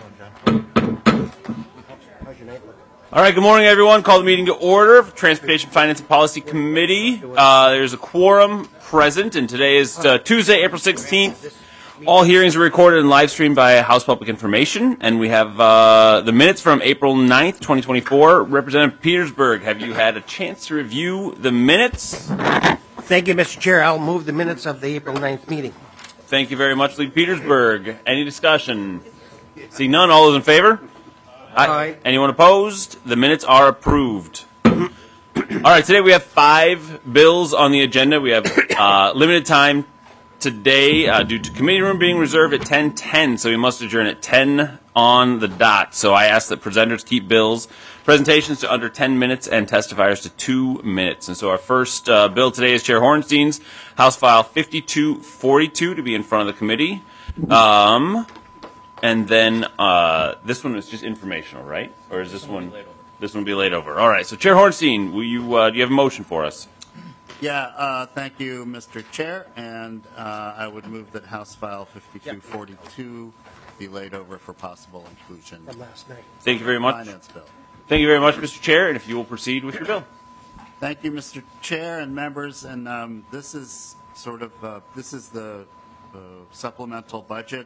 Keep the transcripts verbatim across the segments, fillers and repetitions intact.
All right, good morning, everyone. Call the meeting to order. Transportation, Finance, and Policy Committee. Uh, there's a quorum present, and today is uh, Tuesday, April sixteenth. All hearings are recorded and live streamed by House Public Information, and we have uh, the minutes from April ninth, twenty twenty-four. Representative Petersburg, have you had a chance to review the minutes? Thank you, Mister Chair. I'll move the minutes of the April ninth meeting. Thank you very much, Leader Petersburg. Any discussion? See none. All those in favor? Aye. Aye. Anyone opposed? The minutes are approved. All right, today we have five bills on the agenda. We have uh, limited time today uh, due to committee room being reserved at ten ten, so we must adjourn at ten on the dot. So I ask that presenters keep bills, presentations to under ten minutes, and testifiers to two minutes. And so our first uh, bill today is Chair Hornstein's House File fifty-two forty-two to be in front of the committee. Um... And then uh, this one is just informational, right? Or is this one? This one will be laid over. All right. So, Chair Hornstein, will you uh, do you have a motion for us? Yeah. Uh, thank you, Mister Chair, and uh, I would move that House File fifty-two forty-two be laid over for possible inclusion. Last night. Thank you very much. Finance bill. Thank you very much, Mister Chair. And if you will proceed with your bill. Thank you, Mister Chair and members. And um, this is sort of uh, this is the uh, supplemental budget.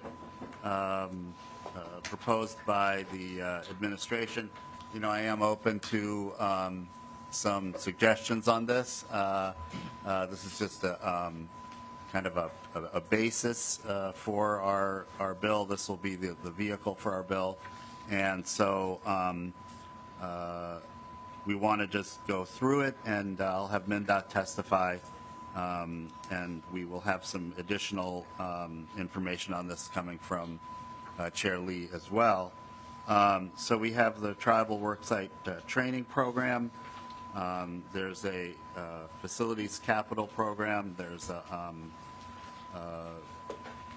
Um, uh, proposed by the uh, administration. You know, I am open to um, some suggestions on this. Uh, uh, this is just a um, kind of a, a, a basis uh, for our, our bill. This will be the, the vehicle for our bill. And so um, uh, we want to just go through it, and uh, I'll have MnDOT testify. Um, and we will have some additional um, information on this coming from uh, Chair Lee as well. Um, so we have the Tribal Worksite uh, Training Program. Um, there's a uh, Facilities Capital Program. There's a, um, uh,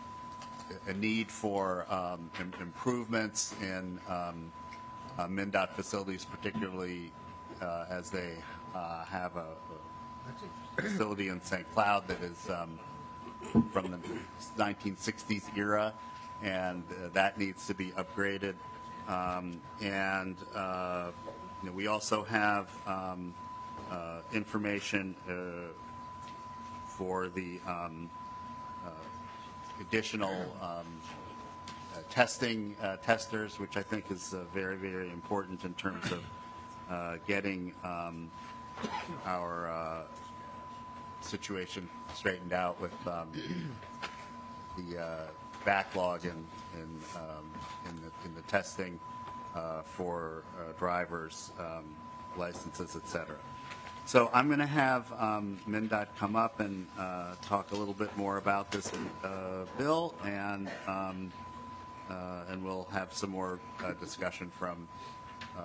a need for um, im improvements in um, uh, MnDOT facilities, particularly uh, as they uh, have a, a facility in Saint Cloud that is um, from the nineteen sixties era, and uh, that needs to be upgraded. Um, and uh, you know, we also have um, uh, information uh, for the um, uh, additional um, uh, testing uh, testers, which I think is uh, very, very important in terms of uh, getting um, our uh, situation straightened out with um, the uh, backlog in in, um, in, the, in the testing uh, for uh, drivers, um, licenses, et cetera. So I'm going to have um, MnDOT come up and uh, talk a little bit more about this uh, bill, and um, uh, and we'll have some more uh, discussion from uh,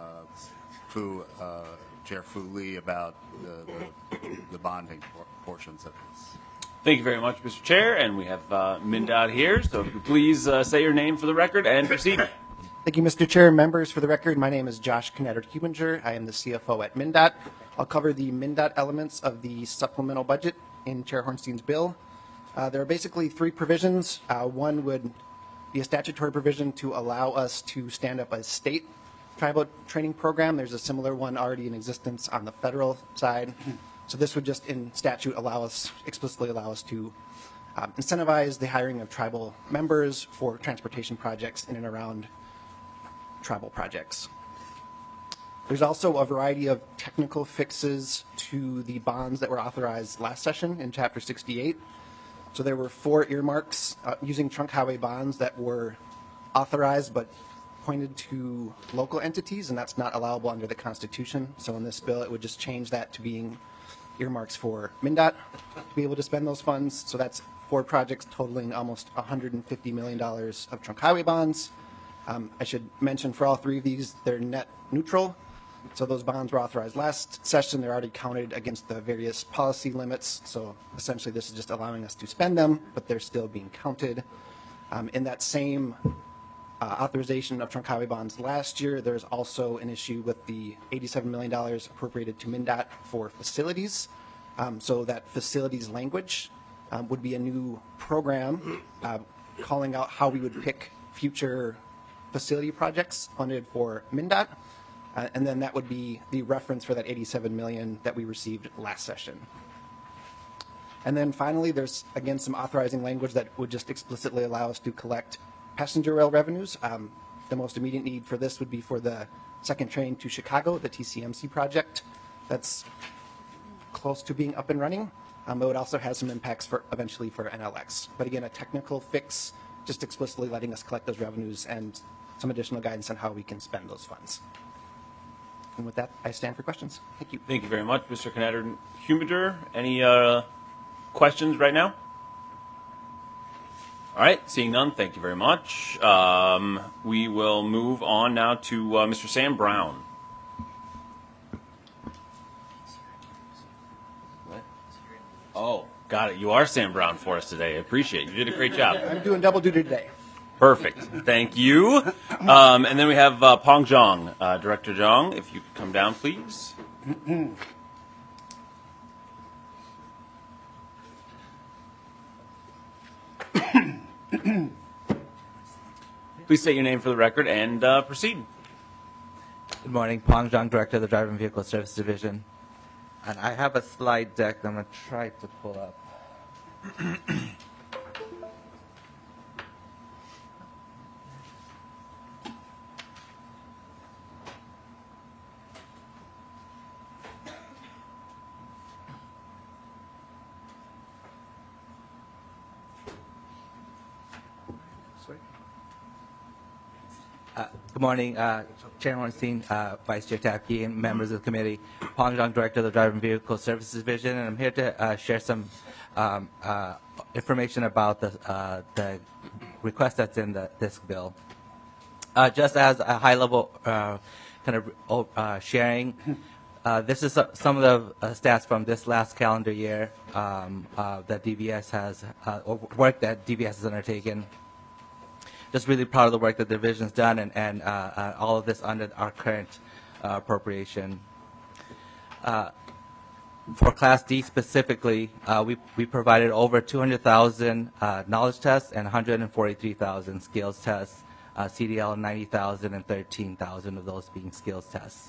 Fu. Uh, Chair Fu Lee about the, the, the bonding por portions of this. Thank you very much, Mister Chair. And we have uh, MnDOT here, so if you please uh, say your name for the record and proceed. Thank you, Mister Chair. Members, for the record, my name is Josh Knetter-Hubinger. I am the C F O at MnDOT. I'll cover the MnDOT elements of the supplemental budget in Chair Hornstein's bill. Uh, there are basically three provisions. Uh, one would be a statutory provision to allow us to stand up a state tribal training program. There's a similar one already in existence on the federal side. So this would just in statute allow us, explicitly allow us to um, incentivize the hiring of tribal members for transportation projects in and around tribal projects. There's also a variety of technical fixes to the bonds that were authorized last session in Chapter sixty-eight. So there were four earmarks uh, using trunk highway bonds that were authorized but pointed to local entities, and that's not allowable under the Constitution. So in this bill, it would just change that to being earmarks for MnDOT to be able to spend those funds. So that's four projects totaling almost one hundred fifty million dollars of trunk highway bonds. Um, I should mention for all three of these, they're net neutral. So those bonds were authorized last session. They're already counted against the various policy limits. So essentially, this is just allowing us to spend them, but they're still being counted. Um, in that same Uh, authorization of trunk highway bonds last year, there's also an issue with the eighty-seven million dollars appropriated to MnDOT for facilities. Um, so that facilities language um, would be a new program uh, calling out how we would pick future facility projects funded for MnDOT, uh, and then that would be the reference for that eighty-seven million dollars that we received last session. And then finally, there's again some authorizing language that would just explicitly allow us to collect passenger rail revenues. Um, the most immediate need for this would be for the second train to Chicago, the T C M C project. That's close to being up and running. Um, it would also have some impacts for eventually for N L X. But again, a technical fix, just explicitly letting us collect those revenues and some additional guidance on how we can spend those funds. And with that, I stand for questions. Thank you. Thank you very much, Mister Knetter. Humider, any uh, questions right now? All right, seeing none, thank you very much. Um, we will move on now to uh, Mister Sam Brown. What? Oh, got it. You are Sam Brown for us today. I appreciate it. You did a great job. I'm doing double duty today. Perfect. Thank you. Um, and then we have uh, Pong Zhang. Uh, Director Zhang, if you could come down, please. Please state your name for the record and uh, proceed. Good morning. Pong Zhang, Director of the Driver and Vehicle Service Division. And I have a slide deck that I'm going to try to pull up. Uh, good morning, uh, Chair Hornstein, uh, Vice Chair Tapke, and members of the committee. Pong Zhang, Director of the Driver and Vehicle Services Division, and I'm here to uh, share some um, uh, information about the, uh, the request that's in the, this bill. Uh, just as a high-level uh, kind of uh, sharing, uh, this is some of the uh, stats from this last calendar year um, uh, that D V S has, uh, or work that D V S has undertaken. Just really proud of the work that the division's done, and, and uh, uh, all of this under our current uh, appropriation. Uh, for Class D specifically, uh, we, we provided over two hundred thousand uh, knowledge tests and one hundred forty-three thousand skills tests, uh, C D L ninety thousand and thirteen thousand of those being skills tests.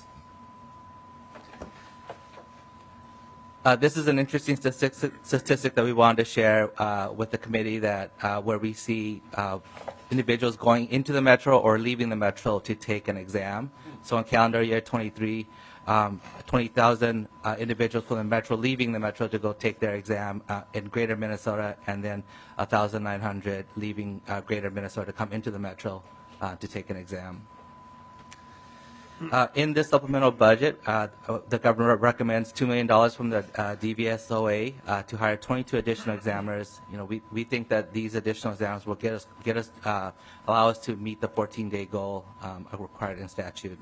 Uh, this is an interesting statistic, statistic that we wanted to share uh, with the committee, that uh, where we see uh, individuals going into the metro or leaving the metro to take an exam. So in calendar year twenty-three, um, twenty thousand uh, individuals from the metro leaving the metro to go take their exam uh, in Greater Minnesota, and then one thousand nine hundred leaving uh, Greater Minnesota to come into the metro uh, to take an exam. Uh, in this supplemental budget, uh, the government recommends two million dollars from the uh, D V S O A uh, to hire twenty-two additional examiners. You know, we, we think that these additional exams will get us get us uh, allow us to meet the fourteen-day goal um, required in statute.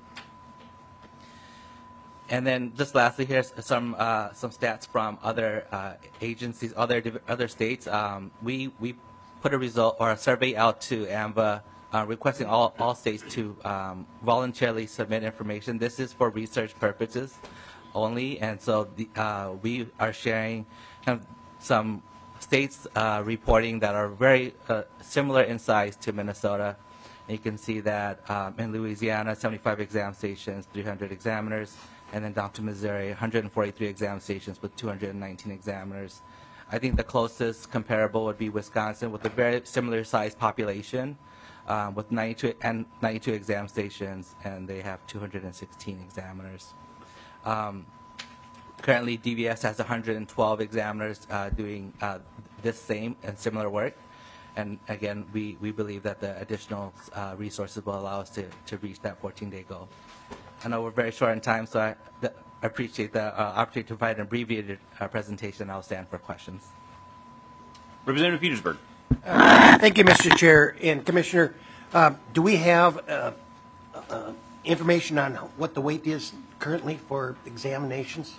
And then, just lastly, here's some uh, some stats from other uh, agencies, other other states. Um, we we put a result or a survey out to AMVA. Uh, requesting all, all states to um, voluntarily submit information. This is for research purposes only, and so the, uh, we are sharing kind of some states uh, reporting that are very uh, similar in size to Minnesota. And you can see that um, in Louisiana, seventy-five exam stations, three hundred examiners, and then down to Missouri, one hundred forty-three exam stations with two hundred nineteen examiners. I think the closest comparable would be Wisconsin, with a very similar size population. Um, with ninety-two and ninety-two exam stations, and they have two hundred sixteen examiners. Um, currently, D V S has one hundred twelve examiners uh, doing uh, this same and similar work. And again, we, we believe that the additional uh, resources will allow us to, to reach that fourteen-day goal. I know we're very short in time, so I, the, I appreciate the uh, opportunity to provide an abbreviated uh, presentation. I'll stand for questions. Representative Petersburg. Uh, thank you, Mister Chair and Commissioner. Uh, do we have uh, uh, information on what the wait is currently for examinations?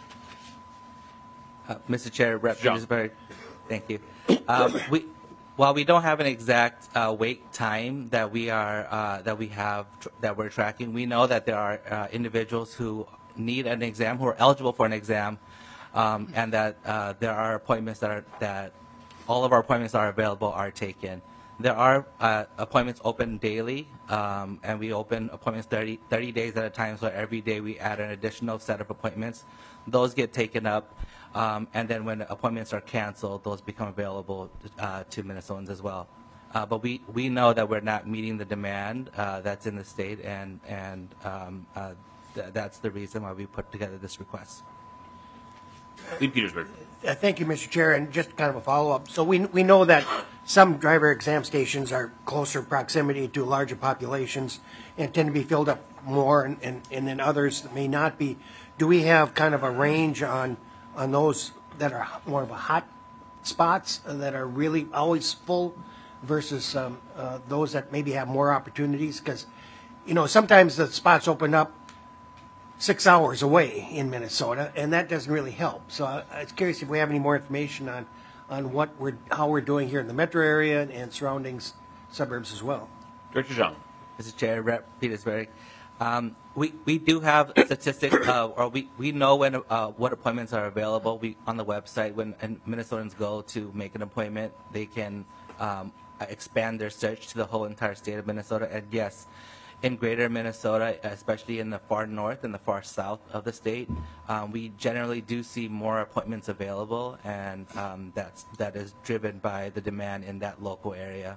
Uh, Mister Chair, Representative John. Petersburg, thank you. Um, we, while we don't have an exact uh, wait time that we are uh, that we have tr that we're tracking, we know that there are uh, individuals who need an exam, who are eligible for an exam, um, and that uh, there are appointments that are that all of our appointments are available are taken. there are uh, appointments open daily, um, and we open appointments thirty, thirty days at a time, so every day we add an additional set of appointments. Those get taken up, um, and then when appointments are canceled, those become available uh, to Minnesotans as well. Uh, but we, we know that we're not meeting the demand uh, that's in the state, and, and um, uh, th that's the reason why we put together this request. Lee Petersburg. Uh, Thank you, Mister Chair, and just kind of a follow-up. So we, we know that some driver exam stations are closer proximity to larger populations and tend to be filled up more, and, and, and then others that may not be. Do we have kind of a range on, on those that are more of a hot spots, uh, that are really always full versus um, uh, those that maybe have more opportunities? Because, you know, sometimes the spots open up six hours away in Minnesota, and that doesn't really help. So I, I was curious if we have any more information on, on what we're, how we're doing here in the metro area and, and surrounding s- suburbs as well. Director Zhang. Mister Chair, Rep Petersburg. Um, we, we do have statistics, uh, or we, we know when uh, what appointments are available. We on the website, when and Minnesotans go to make an appointment, they can um, expand their search to the whole entire state of Minnesota. And yes, in greater Minnesota, especially in the far north and the far south of the state, um, we generally do see more appointments available, and um, that's, that is driven by the demand in that local area.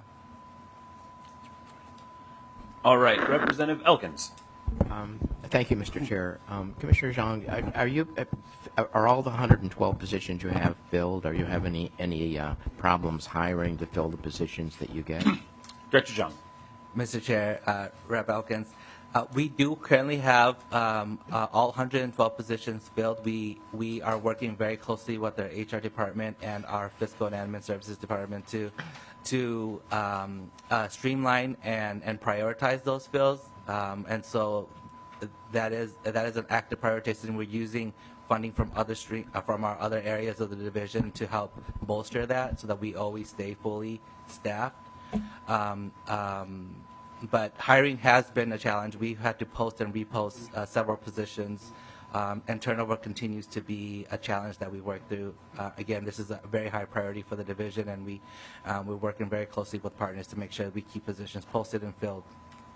All right, Representative Elkins. Um, Thank you, Mister Chair. Um, Commissioner Zhang, are, are you uh, are all the one hundred twelve positions you have filled? Are you have any any uh, problems hiring to fill the positions that you get? Director Zhang. Mister Chair, uh, Rep Elkins, uh, we do currently have um, uh, all one hundred twelve positions filled. We we are working very closely with our H R department and our Fiscal and Admin Services department to to um, uh, streamline and and prioritize those fills. Um, and so that is that is an active prioritization. We're using funding from other stream uh, from our other areas of the division to help bolster that, so that we always stay fully staffed. Um, um, but hiring has been a challenge. We've had to post and repost uh, several positions, um, and turnover continues to be a challenge that we work through. Uh, again, this is a very high priority for the division, and we um, we're working very closely with partners to make sure that we keep positions posted and filled.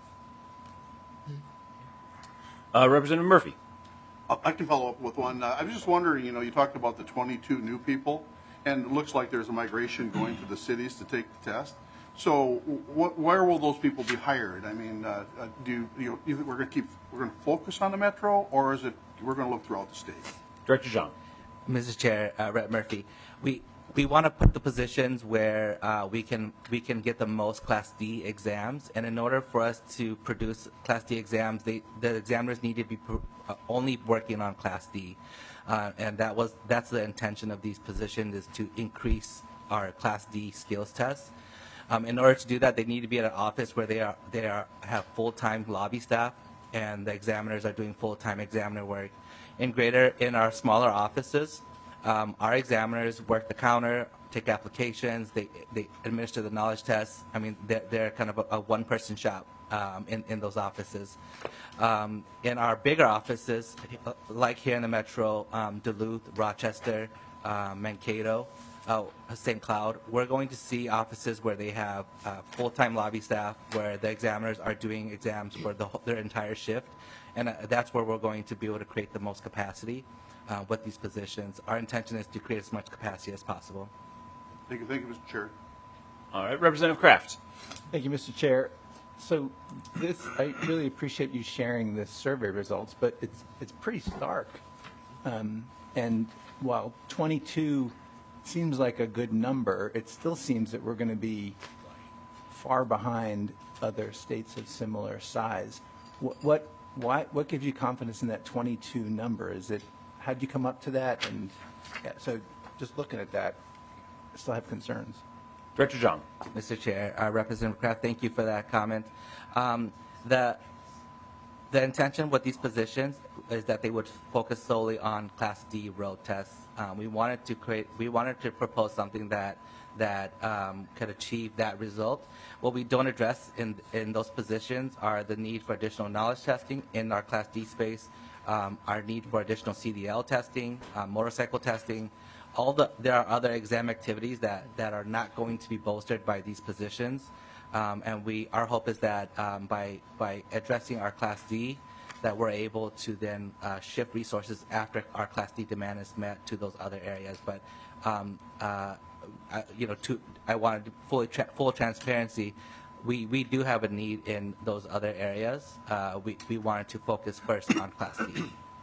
Uh, Representative Murphy. I can follow up with one. Uh, I was just wondering, you know, you talked about the twenty-two new people, and it looks like there's a migration going to the cities to take the test. So wh where will those people be hired? I mean, uh, uh, do you, you, know, you think we're going to keep, we're going to focus on the metro, or is it, we're going to look throughout the state? Director Zhang. Mister Chair, uh, Rep Murphy, we we want to put the positions where uh, we can we can get the most Class D exams, and in order for us to produce Class D exams, they, the examiners need to be pr uh, only working on Class D, uh, and that was that's the intention of these positions, is to increase our Class D skills tests. Um, in order to do that, they need to be at an office where they are they are have full-time lobby staff, and the examiners are doing full-time examiner work. In greater in our smaller offices, um, our examiners work the counter, take applications, they they administer the knowledge tests. I mean, they're, they're kind of a, a one-person shop um, in in those offices. Um, in our bigger offices, like here in the metro, um, Duluth, Rochester, uh, Mankato, Uh, Saint Cloud, we're going to see offices where they have uh, full-time lobby staff, where the examiners are doing exams for the, their entire shift, and uh, that's where we're going to be able to create the most capacity uh, with these positions. Our intention is to create as much capacity as possible. Thank you, thank you, Mister Chair. All right, Representative Kraft. Thank you, Mister Chair. So this, I really appreciate you sharing the survey results, but it's it's pretty stark. Um, and while twenty-two seems like a good number, it still seems that we're going to be far behind other states of similar size. What, what, why, what gives you confidence in that twenty-two number? Is it, how'd you come up to that? And yeah, so just looking at that, I still have concerns. Director Zhang. Mister Chair, uh, Representative Kraft, thank you for that comment. Um, the The intention with these positions is that they would focus solely on Class D road tests. Um, we wanted to create, we wanted to propose something that that um, could achieve that result. What we don't address in in those positions are the need for additional knowledge testing in our Class D space, um, our need for additional C D L testing, uh, motorcycle testing, all the there are other exam activities that, that are not going to be bolstered by these positions, um, and we our hope is that um, by by addressing our Class D, that we're able to then uh, shift resources after our Class D demand is met to those other areas. But um, uh, I, you know, to I wanted to fully tra full transparency. We we do have a need in those other areas. Uh, we we wanted to focus first on Class D.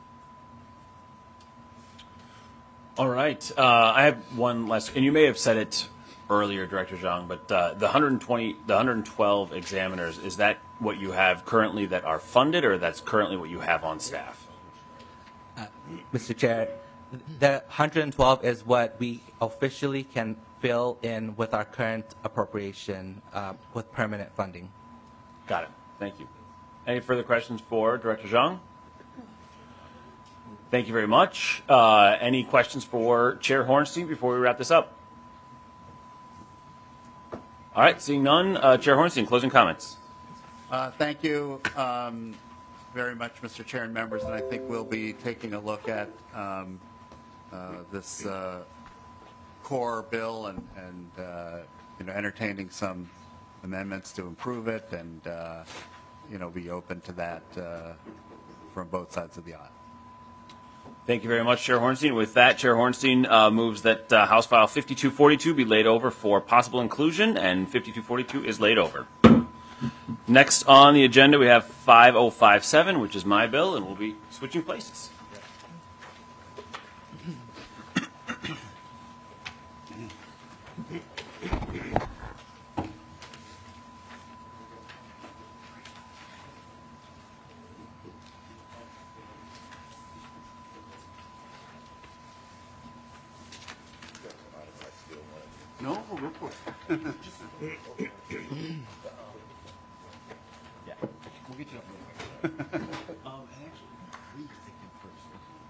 All right. Uh, I have one last, and you may have said it earlier, Director Zhang, but uh, the one hundred twenty, the one hundred twelve examiners, is that what you have currently that are funded, or that's currently what you have on staff? Uh, Mister Chair, the one hundred twelve is what we officially can fill in with our current appropriation uh, with permanent funding. Got it. Thank you. Any further questions for Director Zhang? Thank you very much. Uh, any questions for Chair Hornstein before we wrap this up? All right, seeing none, uh, Chair Hornstein, closing comments. Uh, thank you um, very much, Mister Chair and members, and I think we'll be taking a look at um, uh, this uh, core bill and, and uh, you know, entertaining some amendments to improve it, and uh, you know, be open to that uh, from both sides of the aisle. Thank you very much, Chair Hornstein. With that, Chair Hornstein uh, moves that uh, House File fifty-two forty-two be laid over for possible inclusion, and fifty-two forty-two is laid over. Next on the agenda, we have five oh five seven, which is my bill, and we'll be switching places. No, we'll go for it. Yeah, we'll get you up. um, and actually, please take him first.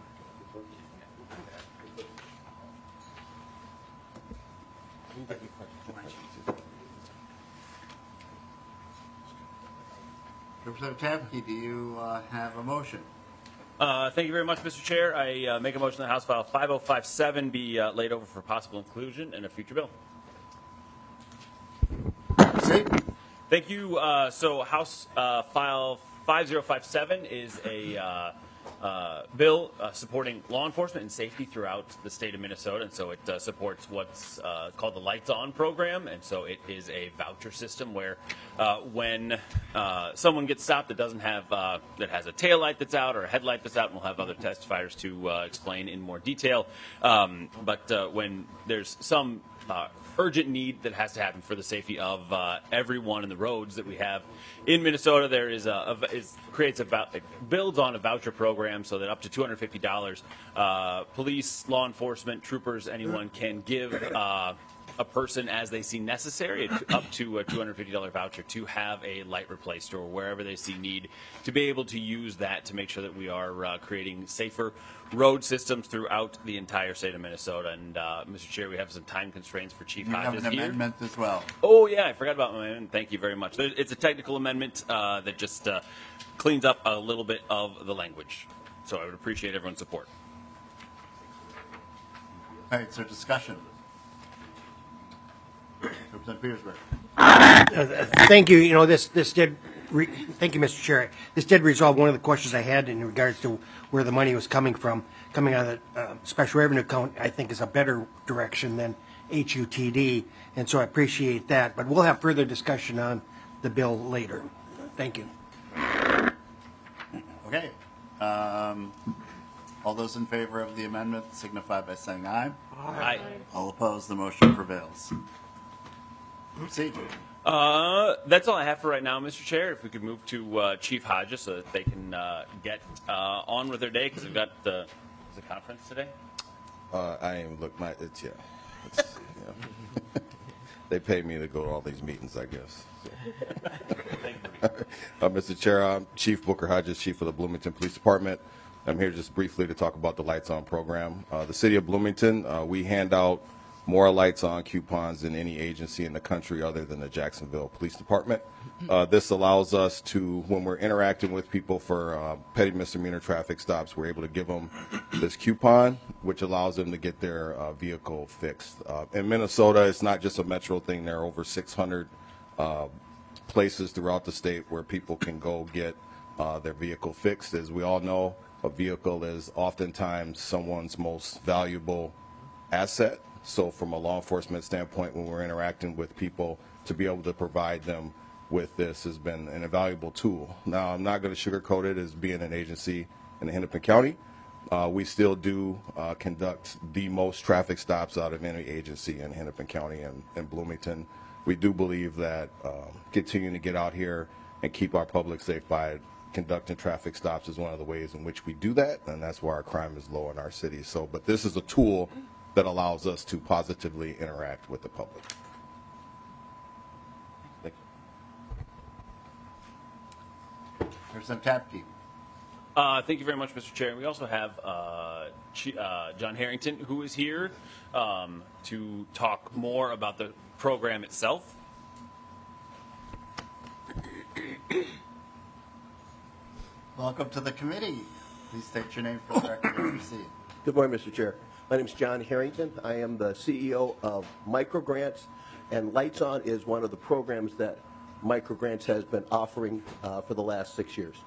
Representative Tamke, do you uh, have a motion? Uh, thank you very much, Mister Chair. I uh, make a motion that House File five oh five seven be uh, laid over for possible inclusion in a future bill. See? Thank you. Uh, so House uh, File five oh five seven is a uh, uh, bill uh, supporting law enforcement and safety throughout the state of Minnesota, and so it uh, supports what's uh, called the Lights On program, and so it is a voucher system where uh, when uh, someone gets stopped that doesn't have uh, that has a tail light that's out or a headlight that's out, and we'll have other testifiers to uh, explain in more detail. Um, but uh, when there's some uh, urgent need that has to happen for the safety of uh, everyone in the roads that we have in Minnesota, there is a, a is, creates a it builds on a voucher program so that up to two hundred fifty dollars, uh, police, law enforcement, troopers, anyone can give uh, a person as they see necessary up to a two hundred fifty dollars voucher to have a light replaced or wherever they see need to be able to use that to make sure that we are uh, creating safer road systems throughout the entire state of Minnesota. And uh, Mister Chair, we have some time constraints for Chief You Hodges have an here. amendment as well. Oh yeah, I forgot about my amendment. Thank you very much. It's a technical amendment uh, that just uh, cleans up a little bit of the language. So I would appreciate everyone's support. All right, so discussion. Representative Petersburg. Uh, Thank you. You know, this, this did, re- thank you, Mister Chair. This did resolve one of the questions I had in regards to where the money was coming from. Coming out of the uh, special revenue account, I think, is a better direction than H U T D, and so I appreciate that. But we'll have further discussion on the bill later. Thank you. Okay. Um, all those in favor of the amendment signify by saying aye. Aye. All opposed, the motion prevails. Procedure. Uh, that's all I have for right now, Mister Chair. If we could move to uh, Chief Hodges so that they can uh, get uh, on with their day, because we've got the, the conference today. Uh, I ain't look my it's yeah. It's, you know. They pay me to go to all these meetings, I guess. Thank you. uh, Mister Chair, I'm Chief Booker Hodges, Chief of the Bloomington Police Department. I'm here just briefly to talk about the Lights On program. Uh, the City of Bloomington, uh, we hand out more lights on coupons than any agency in the country other than the Jacksonville Police Department. Uh, this allows us to, when we're interacting with people for uh, petty misdemeanor traffic stops, we're able to give them this coupon, which allows them to get their uh, vehicle fixed. Uh, in Minnesota, it's not just a metro thing. There are over six hundred uh, places throughout the state where people can go get uh, their vehicle fixed. As we all know, a vehicle is oftentimes someone's most valuable asset. So from a law enforcement standpoint, when we're interacting with people, to be able to provide them with this has been an invaluable tool. Now, I'm not going to sugarcoat it as being an agency in Hennepin County. Uh, we still do uh, conduct the most traffic stops out of any agency in Hennepin County and, and Bloomington. We do believe that uh, continuing to get out here and keep our public safe by conducting traffic stops is one of the ways in which we do that, and that's why our crime is low in our city. So, but this is a tool that allows us to positively interact with the public. Thank you. Representative Tapke. Uh, thank you very much, Mister Chair. And we also have uh, Ch- uh, John Harrington, who is here um, to talk more about the program itself. Welcome to the committee. Please state your name for the record and proceed. Good morning, Mister Chair. My name is John Harrington. I am the C E O of Microgrants, and Lights On is one of the programs that Microgrants has been offering uh, for the last six years.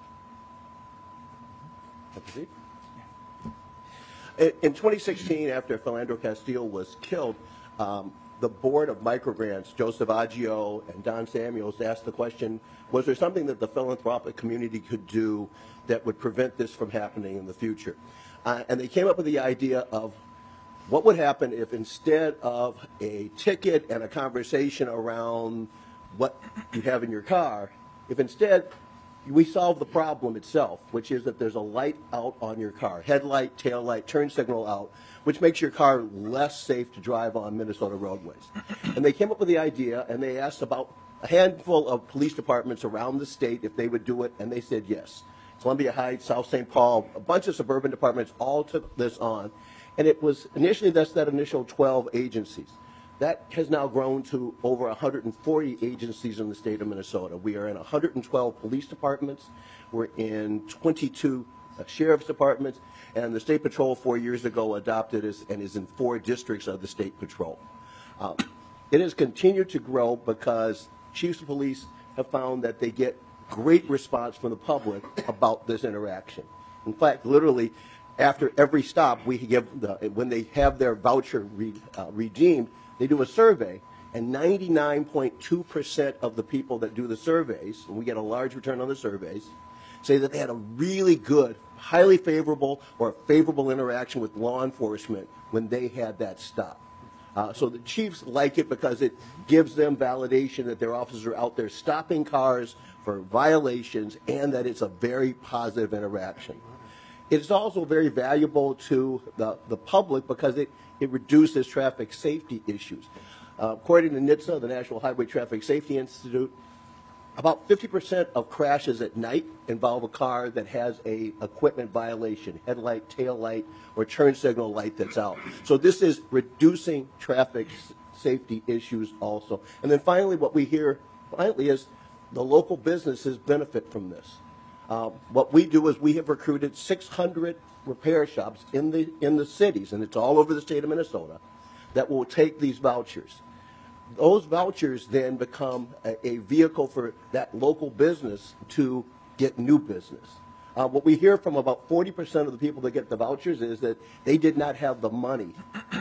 In twenty sixteen, after Philandro Castillo was killed, um, the board of Microgrants, Joseph Aggio and Don Samuels, asked the question, was there something that the philanthropic community could do that would prevent this from happening in the future? Uh, and they came up with the idea of what would happen if instead of a ticket and a conversation around what you have in your car, if instead we solve the problem itself, which is that there's a light out on your car, headlight, tail light, turn signal out, which makes your car less safe to drive on Minnesota roadways. And they came up with the idea, and they asked about a handful of police departments around the state if they would do it, and they said yes. Columbia Heights, South Saint Paul, a bunch of suburban departments all took this on. And it was initially, that's that initial twelve agencies. That has now grown to over one hundred forty agencies in the state of Minnesota. We are in one hundred twelve police departments. We're in twenty-two uh, sheriff's departments. And the State Patrol four years ago adopted us and is in four districts of the State Patrol. Um, it has continued to grow because chiefs of police have found that they get great response from the public about this interaction. In fact, literally, after every stop, we give the, when they have their voucher re, uh, redeemed, they do a survey, and ninety-nine point two percent of the people that do the surveys, and we get a large return on the surveys, say that they had a really good, highly favorable or favorable interaction with law enforcement when they had that stop. Uh, so the chiefs like it because it gives them validation that their officers are out there stopping cars for violations and that it's a very positive interaction. It's also very valuable to the, the public because it, it reduces traffic safety issues. Uh, according to N H T S A, the National Highway Traffic Safety Institute, about fifty percent of crashes at night involve a car that has a equipment violation, headlight, tail light, or turn signal light that's out. So this is reducing traffic safety issues also. And then finally, what we hear finally is the local businesses benefit from this. Uh, what we do is we have recruited six hundred repair shops in the in the cities, and it's all over the state of Minnesota, that will take these vouchers. Those vouchers then become a, a vehicle for that local business to get new business. Uh, what we hear from about forty percent of the people that get the vouchers is that they did not have the money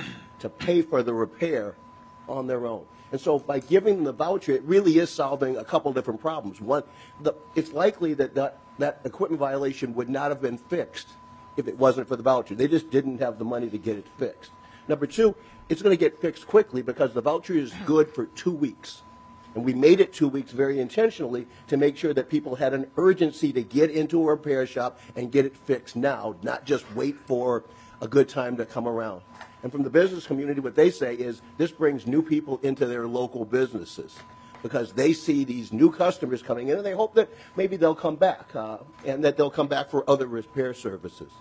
to pay for the repair on their own. And so by giving them the voucher, it really is solving a couple different problems. One, the, it's likely that, that that equipment violation would not have been fixed if it wasn't for the voucher. They just didn't have the money to get it fixed. Number two, it's going to get fixed quickly because the voucher is good for two weeks. And we made it two weeks very intentionally to make sure that people had an urgency to get into a repair shop and get it fixed now, not just wait for a good time to come around. And from the business community, what they say is this brings new people into their local businesses because they see these new customers coming in and they hope that maybe they'll come back uh, and that they'll come back for other repair services.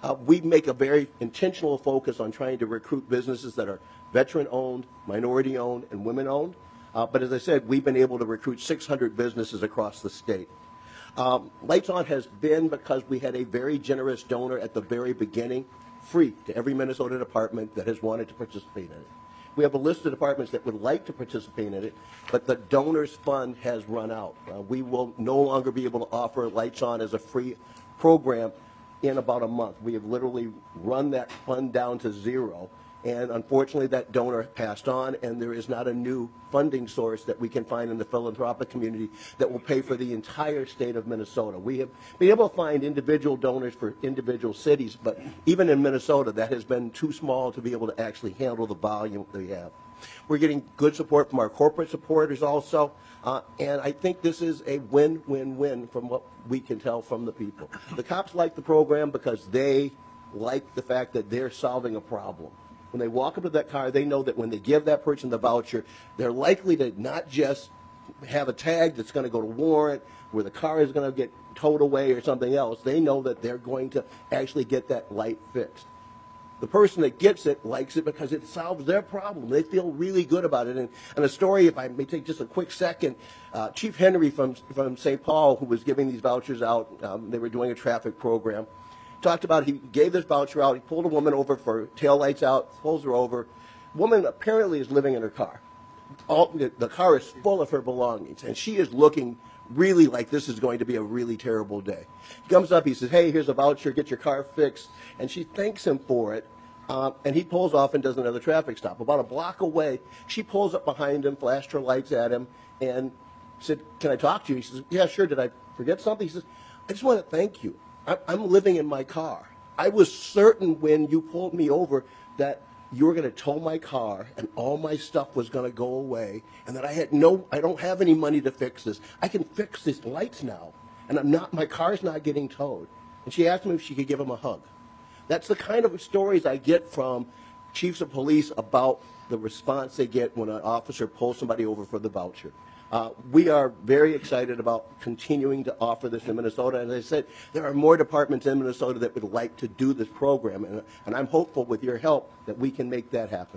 Uh, we make a very intentional focus on trying to recruit businesses that are veteran-owned, minority-owned, and women-owned. Uh, but as I said, we've been able to recruit six hundred businesses across the state. Um, Lights On has been because we had a very generous donor at the very beginning, free to every Minnesota department that has wanted to participate in it. We have a list of departments that would like to participate in it, but the donors fund has run out. Uh, we will no longer be able to offer Lights On as a free program in about a month. We have literally run that fund down to zero. And unfortunately, that donor passed on, and there is not a new funding source that we can find in the philanthropic community that will pay for the entire state of Minnesota. We have been able to find individual donors for individual cities, but even in Minnesota, that has been too small to be able to actually handle the volume that we have. We're getting good support from our corporate supporters also, uh, and I think this is a win-win-win from what we can tell from the people. The cops like the program because they like the fact that they're solving a problem. When they walk up to that car, they know that when they give that person the voucher, they're likely to not just have a tag that's going to go to warrant, where the car is going to get towed away or something else. They know that they're going to actually get that light fixed. The person that gets it likes it because it solves their problem. They feel really good about it. And, and a story, if I may take just a quick second, uh, Chief Henry from, from Saint Paul, who was giving these vouchers out, um, they were doing a traffic program, talked about he gave this voucher out. He pulled a woman over for taillights out, pulls her over. Woman apparently is living in her car. All, the, the car is full of her belongings, and she is looking really like this is going to be a really terrible day. He comes up, he says, hey, here's a voucher, get your car fixed. And she thanks him for it, uh, and he pulls off and does another traffic stop. About a block away, she pulls up behind him, flashed her lights at him, and said, can I talk to you? He says, yeah, sure. Did I forget something? He says, I just want to thank you. I'm living in my car. I was certain when you pulled me over that you were going to tow my car and all my stuff was going to go away, and that I had no, I don't have any money to fix this. I can fix these lights now, and I'm not, my car's not getting towed. And she asked me if she could give him a hug. That's the kind of stories I get from chiefs of police about the response they get when an officer pulls somebody over for the voucher. Uh, we are very excited about continuing to offer this in Minnesota. And as I said, there are more departments in Minnesota that would like to do this program. And, and I'm hopeful with your help that we can make that happen.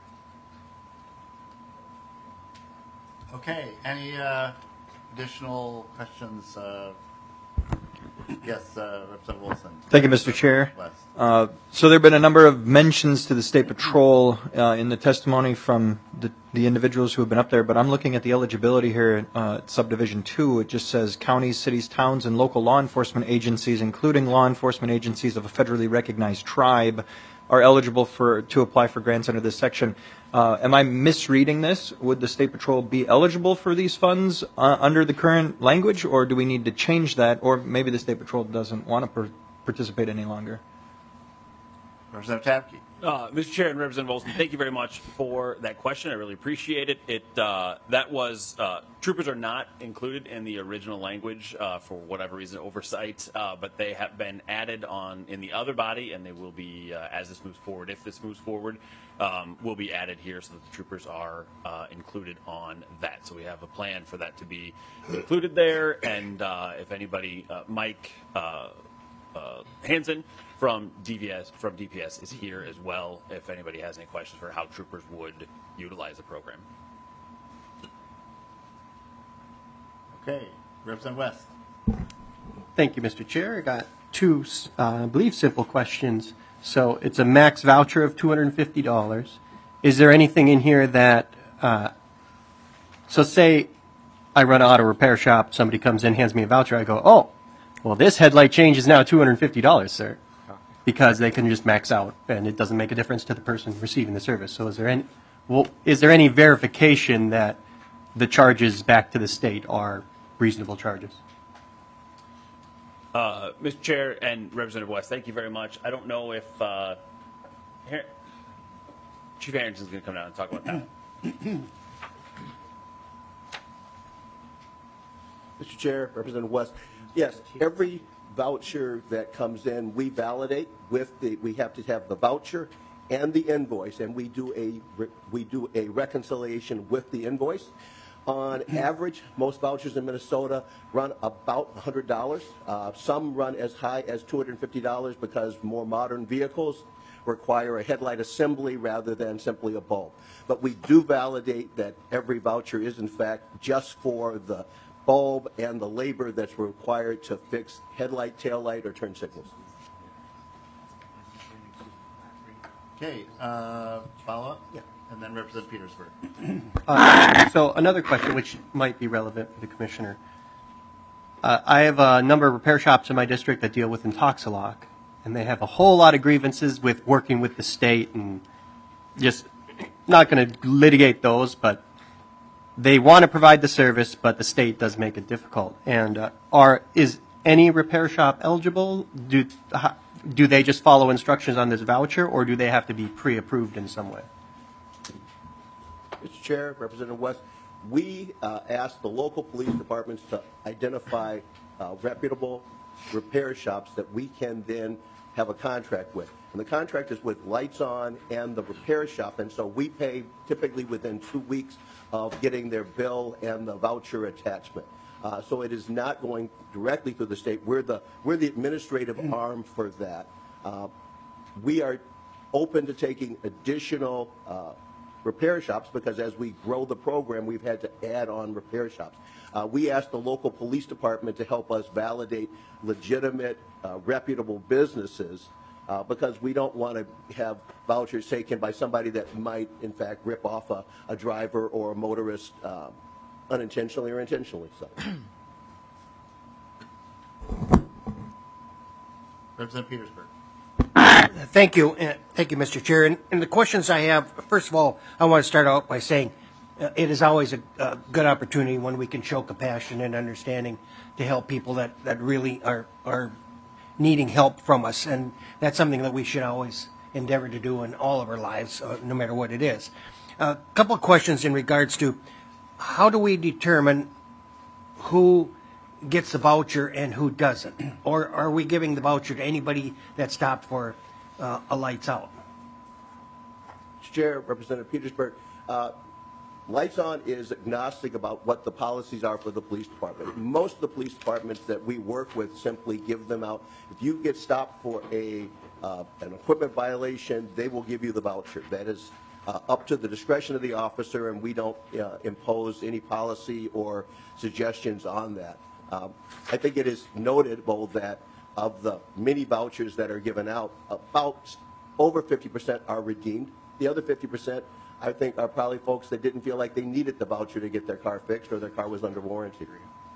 Okay. Any uh, additional questions? Uh, yes, uh, Representative Wilson. Thank you, Mister Chair. West. Uh, so there have been a number of mentions to the State Patrol uh, in the testimony from the, the individuals who have been up there, but I'm looking at the eligibility here uh, at Subdivision two. It just says counties, cities, towns, and local law enforcement agencies, including law enforcement agencies of a federally recognized tribe, are eligible for to apply for grants under this section. Uh, am I misreading this? Would the State Patrol be eligible for these funds uh, under the current language, or do we need to change that, or maybe the State Patrol doesn't want to per- participate any longer? Representative Tabke. Uh, Mister Chair and Representative Olson, thank you very much for that question. I really appreciate it. It uh, that was uh, troopers are not included in the original language uh, for whatever reason, oversight, uh, but they have been added on in the other body, and they will be uh, as this moves forward. If this moves forward, um, will be added here so that the troopers are uh, included on that. So we have a plan for that to be included there, and uh, if anybody, uh, Mike uh, uh, Hansen from D V S from D P S is here as well if anybody has any questions for how troopers would utilize the program. Okay, Representative West. Thank you, Mister Chair. I got two, uh, I believe, simple questions. So it's a max voucher of two hundred fifty dollars. Is there anything in here that, uh, so say I run an auto repair shop, somebody comes in, hands me a voucher, I go, oh, well, this headlight change is now two hundred fifty dollars, sir, because they can just max out, and it doesn't make a difference to the person receiving the service. So is there any, well, is there any verification that the charges back to the state are reasonable charges? Uh, Mister Chair and Representative West, thank you very much. I don't know if uh, Her- Chief Harrington's going to come down and talk about that. Mister Chair, Representative West, yes, every voucher that comes in, we validate with the, we have to have the voucher and the invoice, and we do a, we do a reconciliation with the invoice. On average, most vouchers in Minnesota run about one hundred dollars. Uh, some run as high as two hundred fifty dollars because more modern vehicles require a headlight assembly rather than simply a bulb. But we do validate that every voucher is in fact just for the bulb and the labor that's required to fix headlight, taillight, or turn signals. Okay, uh, follow up? Yeah. And then Representative Petersburg. Uh, so another question, which might be relevant to the commissioner. Uh, I have a number of repair shops in my district that deal with Intoxilock, and they have a whole lot of grievances with working with the state, and just not going to litigate those, but they want to provide the service, but the state does make it difficult. And uh, are is any repair shop eligible? Do how, do they just follow instructions on this voucher, or do they have to be pre-approved in some way? Mister Chair, Representative West, we uh, asked the local police departments to identify uh, reputable repair shops that we can then have a contract with. And the contract is with Lights On and the repair shop, and so we pay typically within two weeks of getting their bill and the voucher attachment. Uh, so it is not going directly through the state. We're the, we're the administrative arm for that. Uh, we are open to taking additional uh, repair shops because as we grow the program, we've had to add on repair shops. Uh, we asked the local police department to help us validate legitimate, uh, reputable businesses uh, because we don't want to have vouchers taken by somebody that might, in fact, rip off a, a driver or a motorist uh, unintentionally or intentionally. So. Representative Petersburg. Thank you. Uh, Thank you, Mister Chair. And, and the questions I have, first of all, I want to start out by saying uh, it is always a, a good opportunity when we can show compassion and understanding to help people that, that really are, are needing help from us. And that's something that we should always endeavor to do in all of our lives, uh, no matter what it is. A uh, couple of questions in regards to how do we determine who gets the voucher and who doesn't? Or are we giving the voucher to anybody that stopped for uh, a lights out? Mister Chair, Representative Petersburg, uh, Lights On is agnostic about what the policies are for the police department. Most of the police departments that we work with simply give them out. If you get stopped for a uh, an equipment violation, they will give you the voucher. That is uh, up to the discretion of the officer, and we don't uh, impose any policy or suggestions on that. Um, I think it is notable that of the many vouchers that are given out, about over fifty percent are redeemed. The other fifty percent, I think, are probably folks that didn't feel like they needed the voucher to get their car fixed or their car was under warranty.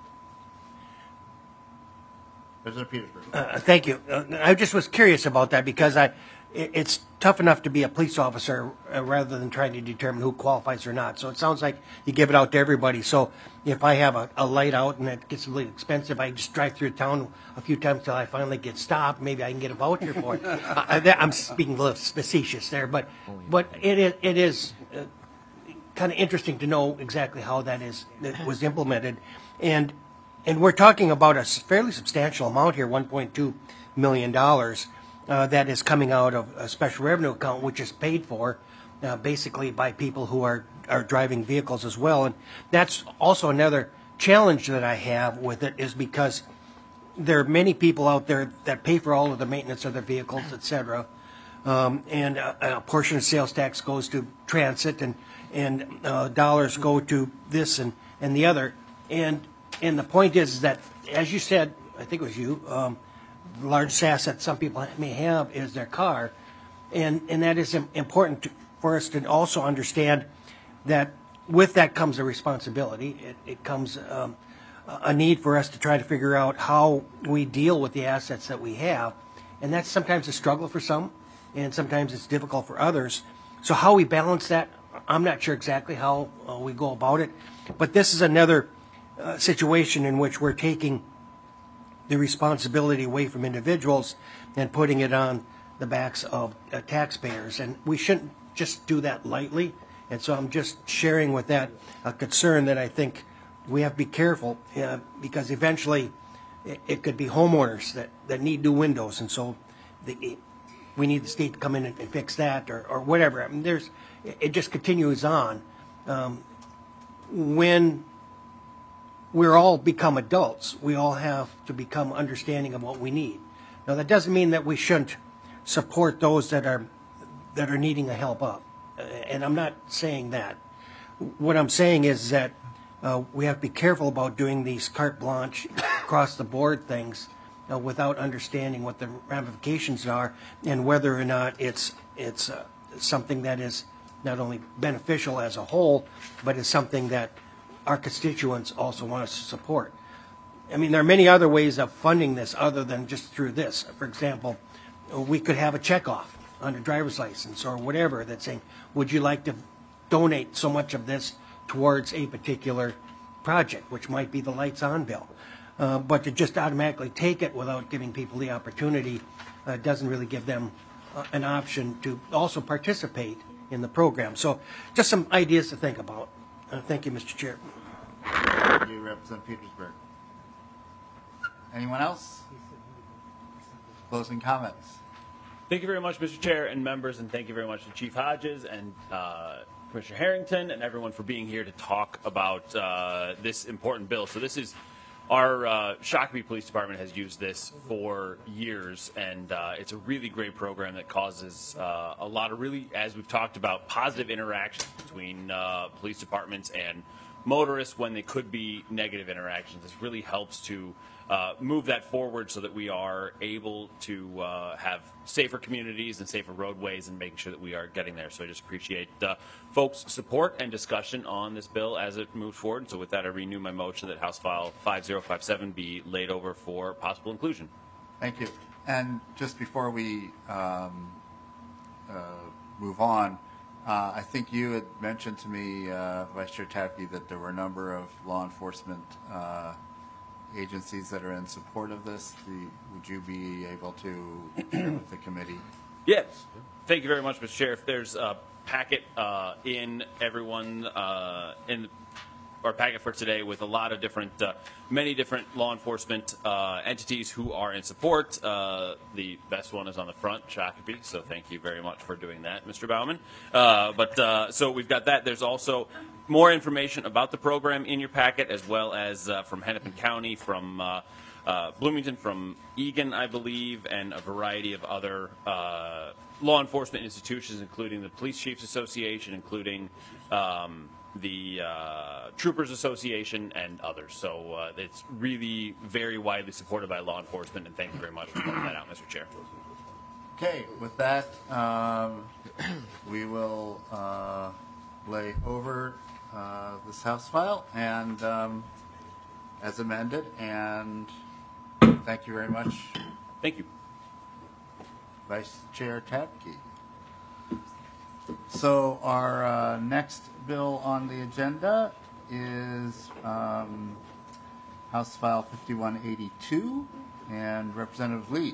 President Petersburg. Uh, thank you. Uh, I just was curious about that because I, it, it's tough enough to be a police officer uh, rather than trying to determine who qualifies or not. So it sounds like you give it out to everybody. So if I have a, a light out and it gets a little expensive, I just drive through town a few times till I finally get stopped. Maybe I can get a voucher for it. uh, that, I'm speaking a little facetious there, but but it is it is uh, kind of interesting to know exactly how that is that was implemented, and. And we're talking about a fairly substantial amount here, one point two million dollars, uh, that is coming out of a special revenue account, which is paid for uh, basically by people who are, are driving vehicles as well. And that's also another challenge that I have with it is because there are many people out there that pay for all of the maintenance of their vehicles, et cetera. Um, and a, a portion of sales tax goes to transit and, and uh, dollars go to this and, and the other. And And the point is that, as you said, I think it was you, um, the largest asset some people may have is their car. And, and that is important to, for us to also understand that with that comes a responsibility. It, it comes um, a need for us to try to figure out how we deal with the assets that we have. And that's sometimes a struggle for some, and sometimes it's difficult for others. So how we balance that, I'm not sure exactly how uh, we go about it. But this is another Uh, situation in which we're taking the responsibility away from individuals and putting it on the backs of uh, taxpayers. And we shouldn't just do that lightly. And so I'm just sharing with that a concern that I think we have to be careful uh, because eventually it, it could be homeowners that, that need new windows. And so the, we need the state to come in and, and fix that or, or whatever. I mean, there's, it just continues on. Um, when we're all become adults, we all have to become understanding of what we need. Now, that doesn't mean that we shouldn't support those that are that are needing a help up, and I'm not saying that. What I'm saying is that uh, we have to be careful about doing these carte blanche, across the board things uh, without understanding what the ramifications are and whether or not it's it's uh, something that is not only beneficial as a whole, but is something that our constituents also want us to support. I mean, there are many other ways of funding this other than just through this. For example, we could have a checkoff on a driver's license or whatever that's saying, would you like to donate so much of this towards a particular project, which might be the lights on bill. Uh, but to just automatically take it without giving people the opportunity uh, doesn't really give them uh, an option to also participate in the program. So just some ideas to think about. Uh, thank you, Mister Chair. Thank you, Representative Petersburg. Anyone else? Closing comments. Thank you very much, Mister Chair and members, and thank you very much to Chief Hodges and uh, Commissioner Harrington and everyone for being here to talk about uh, this important bill. So this is our uh, Shakopee Police Department has used this for years, and uh, it's a really great program that causes uh, a lot of really, as we've talked about, positive interactions between uh, police departments and motorists when they could be negative interactions. This really helps to uh, move that forward so that we are able to uh, have safer communities and safer roadways and making sure that we are getting there. So I just appreciate uh, folks' support and discussion on this bill as it moves forward. So with that, I renew my motion that House File five zero five seven be laid over for possible inclusion. Thank you. And just before we um, uh, move on, Uh, I think you had mentioned to me, uh, Vice Chair Tapke, that there were a number of law enforcement uh, agencies that are in support of this. The, would you be able to share with the committee? Yes. Thank you very much, Mister Chair. If there's a packet uh, in everyone uh, in our packet for today with a lot of different, uh, many different law enforcement uh, entities who are in support. Uh, the best one is on the front, Shakopee, so thank you very much for doing that, Mister Bauman. Uh, but uh, so we've got that. There's also more information about the program in your packet, as well as uh, from Hennepin County, from uh, uh, Bloomington, from Egan, I believe, and a variety of other uh, law enforcement institutions, including the Police Chiefs Association, including um, the uh, Troopers Association, and others. So uh, it's really very widely supported by law enforcement, and thank you very much for pointing that out, Mister Chair. Okay, with that, um, we will uh, lay over uh, this House file and um, as amended, and thank you very much. Thank you. Vice Chair Tapke. So our uh, next bill on the agenda is um, House File fifty-one eighty-two, and Representative Lee.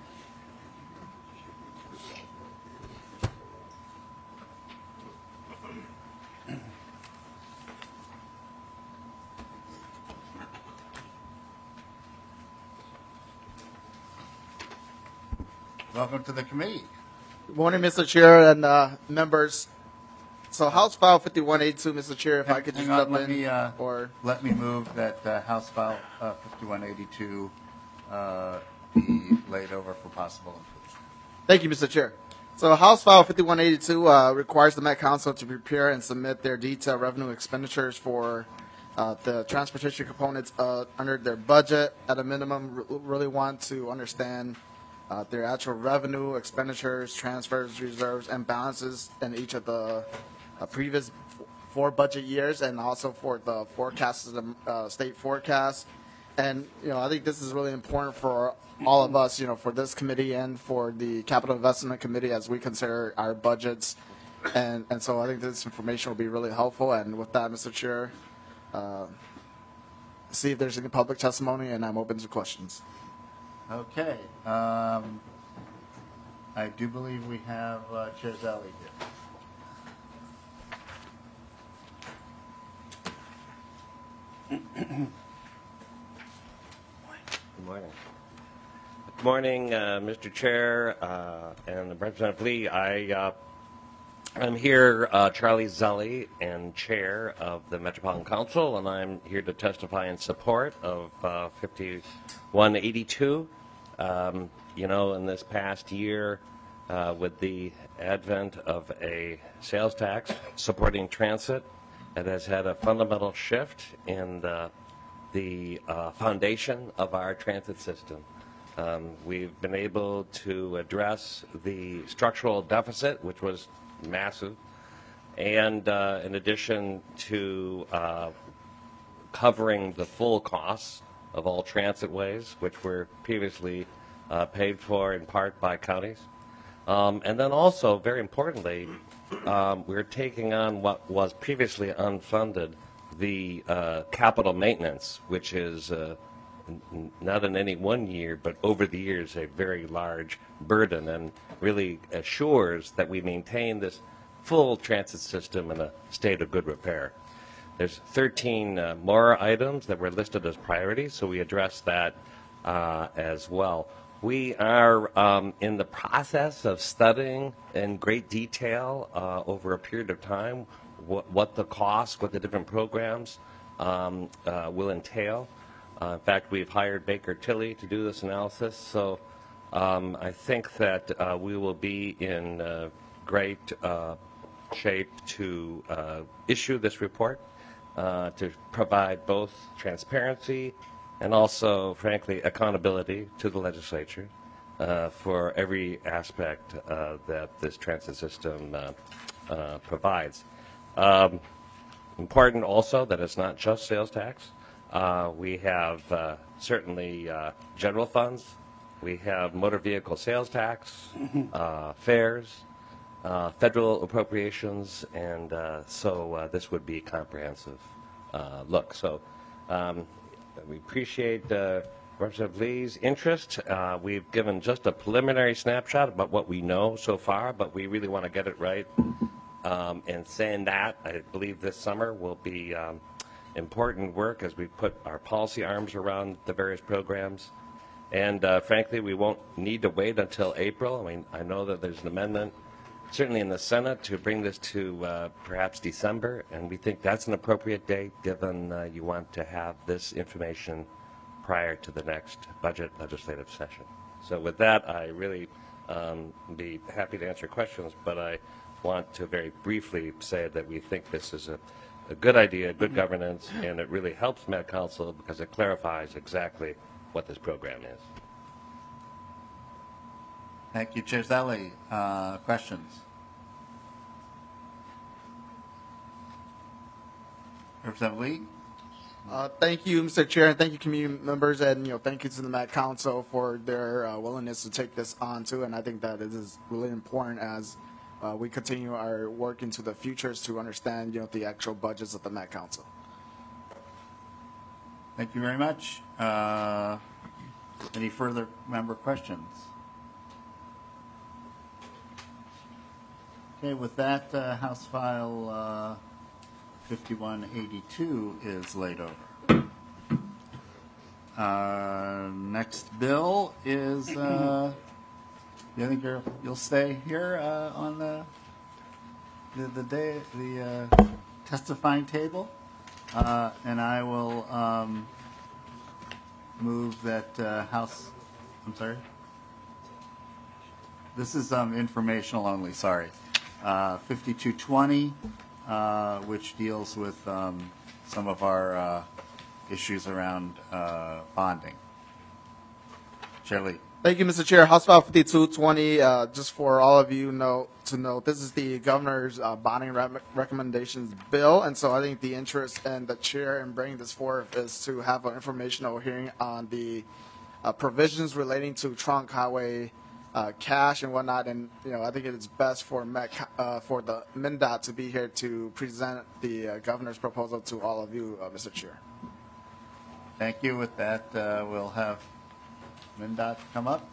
Welcome to the committee. Good morning, Mister Chair and uh, members. So House File fifty-one eighty-two, Mister Chair, if Hang, I could just hang on, step let in. me, uh, or let me move that uh, House File uh, fifty-one eighty-two uh, be laid over for possible inclusion. Thank you, Mister Chair. So House File fifty-one eighty-two uh, requires the Met Council to prepare and submit their detailed revenue expenditures for uh, the transportation components uh, under their budget. At a minimum, r- really want to understand Uh, their actual revenue, expenditures, transfers, reserves, and balances in each of the uh, previous f- four budget years, and also for the forecasts of the uh, state forecast. And you know, I think this is really important for all of us, you know, for this committee and for the Capital Investment Committee as we consider our budgets. And and so I think this information will be really helpful. And with that, Mister Chair, uh, see if there's any public testimony, and I'm open to questions. Okay. Um, I do believe we have uh, Chair Zelley here. Good morning. Good morning, uh, Mister Chair uh, and Representative Lee. I uh, I'm here, uh, Charlie Zelli, and Chair of the Metropolitan Council, and I'm here to testify in support of uh, fifty-one eighty-two. Um, you know, in this past year, uh, with the advent of a sales tax supporting transit, it has had a fundamental shift in the, the uh, foundation of our transit system. Um, we've been able to address the structural deficit, which was massive, and uh, in addition to uh, covering the full costs of all transitways, which were previously uh, paid for in part by counties. Um, and then also, very importantly, um, we're taking on what was previously unfunded, the uh, capital maintenance, which is uh, n- not in any one year, but over the years, a very large burden, and really assures that we maintain this full transit system in a state of good repair. There's thirteen uh, more items that were listed as priorities, so we address that uh, as well. We are um, in the process of studying in great detail uh, over a period of time what, what the costs, what the different programs um, uh, will entail. Uh, in fact, we've hired Baker Tilly to do this analysis, so um, I think that uh, we will be in uh, great uh, shape to uh, issue this report, uh, to provide both transparency and also, frankly, accountability to the legislature uh, for every aspect uh, that this transit system uh, uh, provides. Um, important also that it's not just sales tax. Uh, we have uh, certainly uh, general funds. We have motor vehicle sales tax, uh, fares, uh, federal appropriations, and uh, so uh, this would be a comprehensive uh, look. So um, we appreciate uh, Representative Lee's interest. Uh, we've given just a preliminary snapshot about what we know so far, but we really want to get it right. Um, and saying that, I believe this summer will be um, important work as we put our policy arms around the various programs. And uh, frankly, we won't need to wait until April. I mean, I know that there's an amendment, certainly in the Senate, to bring this to uh, perhaps December, and we think that's an appropriate date, given uh, you want to have this information prior to the next budget legislative session. So with that, I really um, be happy to answer questions, but I want to very briefly say that we think this is a, a good idea, good governance, and it really helps Met Council because it clarifies exactly what this program is. Thank you, Chair Zelli. Uh, questions? Representative Lee? Uh, thank you, Mister Chair, and thank you, community members, and you know, thank you to the Met Council for their uh, willingness to take this on too. And I think that it is really important as uh, we continue our work into the futures to understand, you know, the actual budgets of the Met Council. Thank you very much. Uh, any further member questions? Okay, with that, uh, House File uh, fifty-one eighty-two is laid over. Uh, next bill is, uh, you think you're, you'll stay here uh, on the, the, the day, the uh, testifying table? Uh, and I will um, move that uh, House, I'm sorry? This is um, informational only, sorry. Uh, fifty-two twenty, uh, which deals with um, some of our uh, issues around uh, bonding. Chair Lee. Thank you, Mister Chair. House File fifty-two twenty, uh, just for all of you know to know, this is the governor's uh, bonding re- recommendations bill, and so I think the interest and the chair in bringing this forth is to have an informational hearing on the uh, provisions relating to trunk highway uh, cash and whatnot. And you know, I think it is best for Met, uh, for the MnDOT to be here to present the uh, governor's proposal to all of you, uh, Mister Chair. Thank you. With that, uh, we'll have MnDOT come up.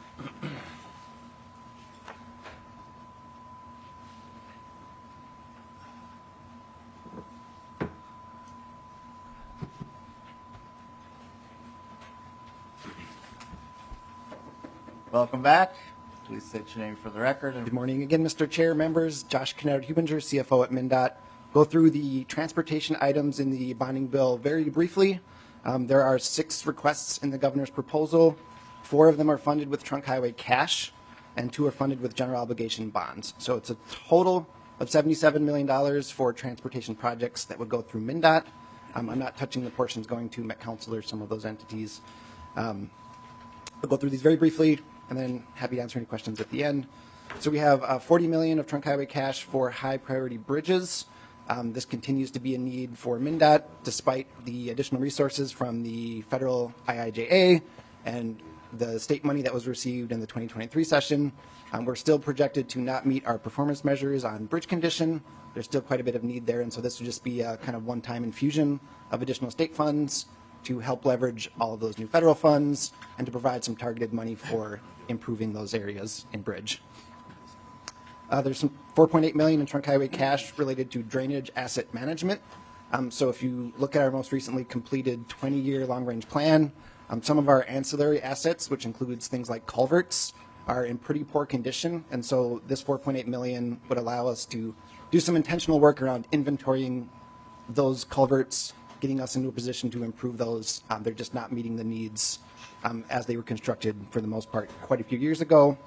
Welcome back. Please state your name for the record. Good morning again, Mister Chair, members. Josh Kennedy-Hubinger, C F O at MnDOT. Go through the transportation items in the bonding bill very briefly. Um, there are six requests in the governor's proposal. Four of them are funded with trunk highway cash, and two are funded with general obligation bonds. So it's a total of seventy-seven million dollars for transportation projects that would go through MnDOT. Um, I'm not touching the portions going to Met Council or some of those entities. Um, I'll go through these very briefly, and then happy to answer any questions at the end. So we have uh, forty million dollars of trunk highway cash for high priority bridges. Um, this continues to be a need for MnDOT, despite the additional resources from the federal I I J A and the state money that was received in the twenty twenty-three session. Um, we're still projected to not meet our performance measures on bridge condition. There's still quite a bit of need there, and so this would just be a kind of one-time infusion of additional state funds to help leverage all of those new federal funds and to provide some targeted money for improving those areas in bridge. Uh, there's some four point eight million dollars in trunk highway cash related to drainage asset management. Um, so if you look at our most recently completed twenty-year long-range plan, um, some of our ancillary assets, which includes things like culverts, are in pretty poor condition, and so this four point eight million dollars would allow us to do some intentional work around inventorying those culverts, getting us into a position to improve those. Um, they're just not meeting the needs um, as they were constructed for the most part quite a few years ago.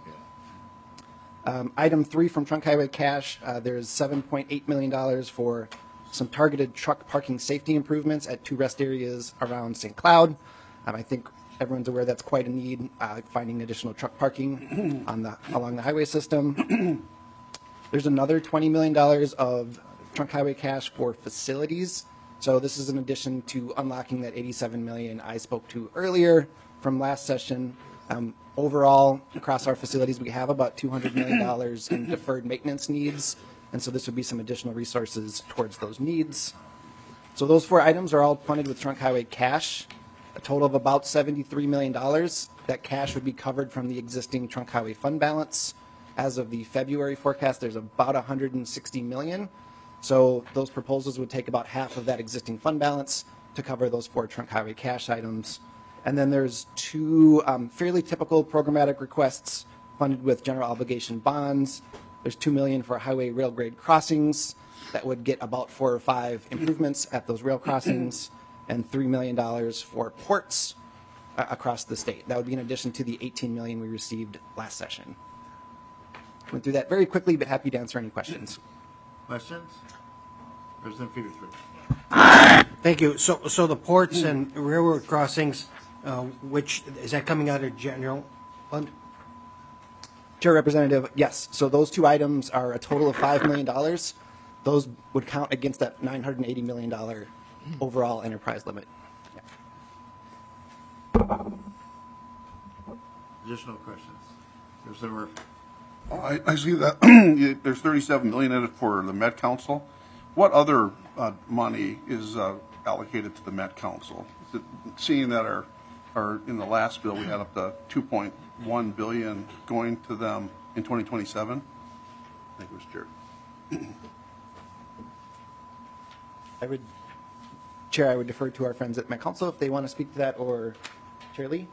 Um, item three from trunk highway cash, uh, there's seven point eight million dollars for some targeted truck parking safety improvements at two rest areas around Saint Cloud. Um, I think everyone's aware that's quite a need, uh, finding additional truck parking on the along the highway system. There's another twenty million dollars of trunk highway cash for facilities. So this is in addition to unlocking that eighty-seven million dollars I spoke to earlier from last session. Um, overall, across our facilities, we have about two hundred million dollars in deferred maintenance needs, and so this would be some additional resources towards those needs. So those four items are all funded with trunk highway cash, a total of about seventy-three million dollars. That cash would be covered from the existing trunk highway fund balance. As of the February forecast, there's about one hundred sixty million dollars. So those proposals would take about half of that existing fund balance to cover those four trunk highway cash items. And then there's two um, fairly typical programmatic requests funded with general obligation bonds. There's two million dollars for highway rail grade crossings that would get about four or five improvements at those rail crossings, and three million dollars for ports uh, across the state. That would be in addition to the eighteen million dollars we received last session. Went through that very quickly, but happy to answer any questions. Questions? Representative Petersburg. Thank you. So, so the ports and railroad crossings, uh, which, is that coming out of general fund? Chair Representative, yes. So those two items are a total of five million dollars. Those would count against that nine hundred eighty million dollars overall enterprise limit. Yeah. Additional questions? Representative Murphy. Oh, I, I see that there's thirty-seven million in it for the Met Council. What other uh, money is uh, allocated to the Met Council? Is it, seeing that our, our in the last bill we had up to two point one billion going to them in twenty twenty-seven. Thank you, Mister Chair. I would, Chair, I would defer to our friends at Met Council if they want to speak to that, or Chair Lee.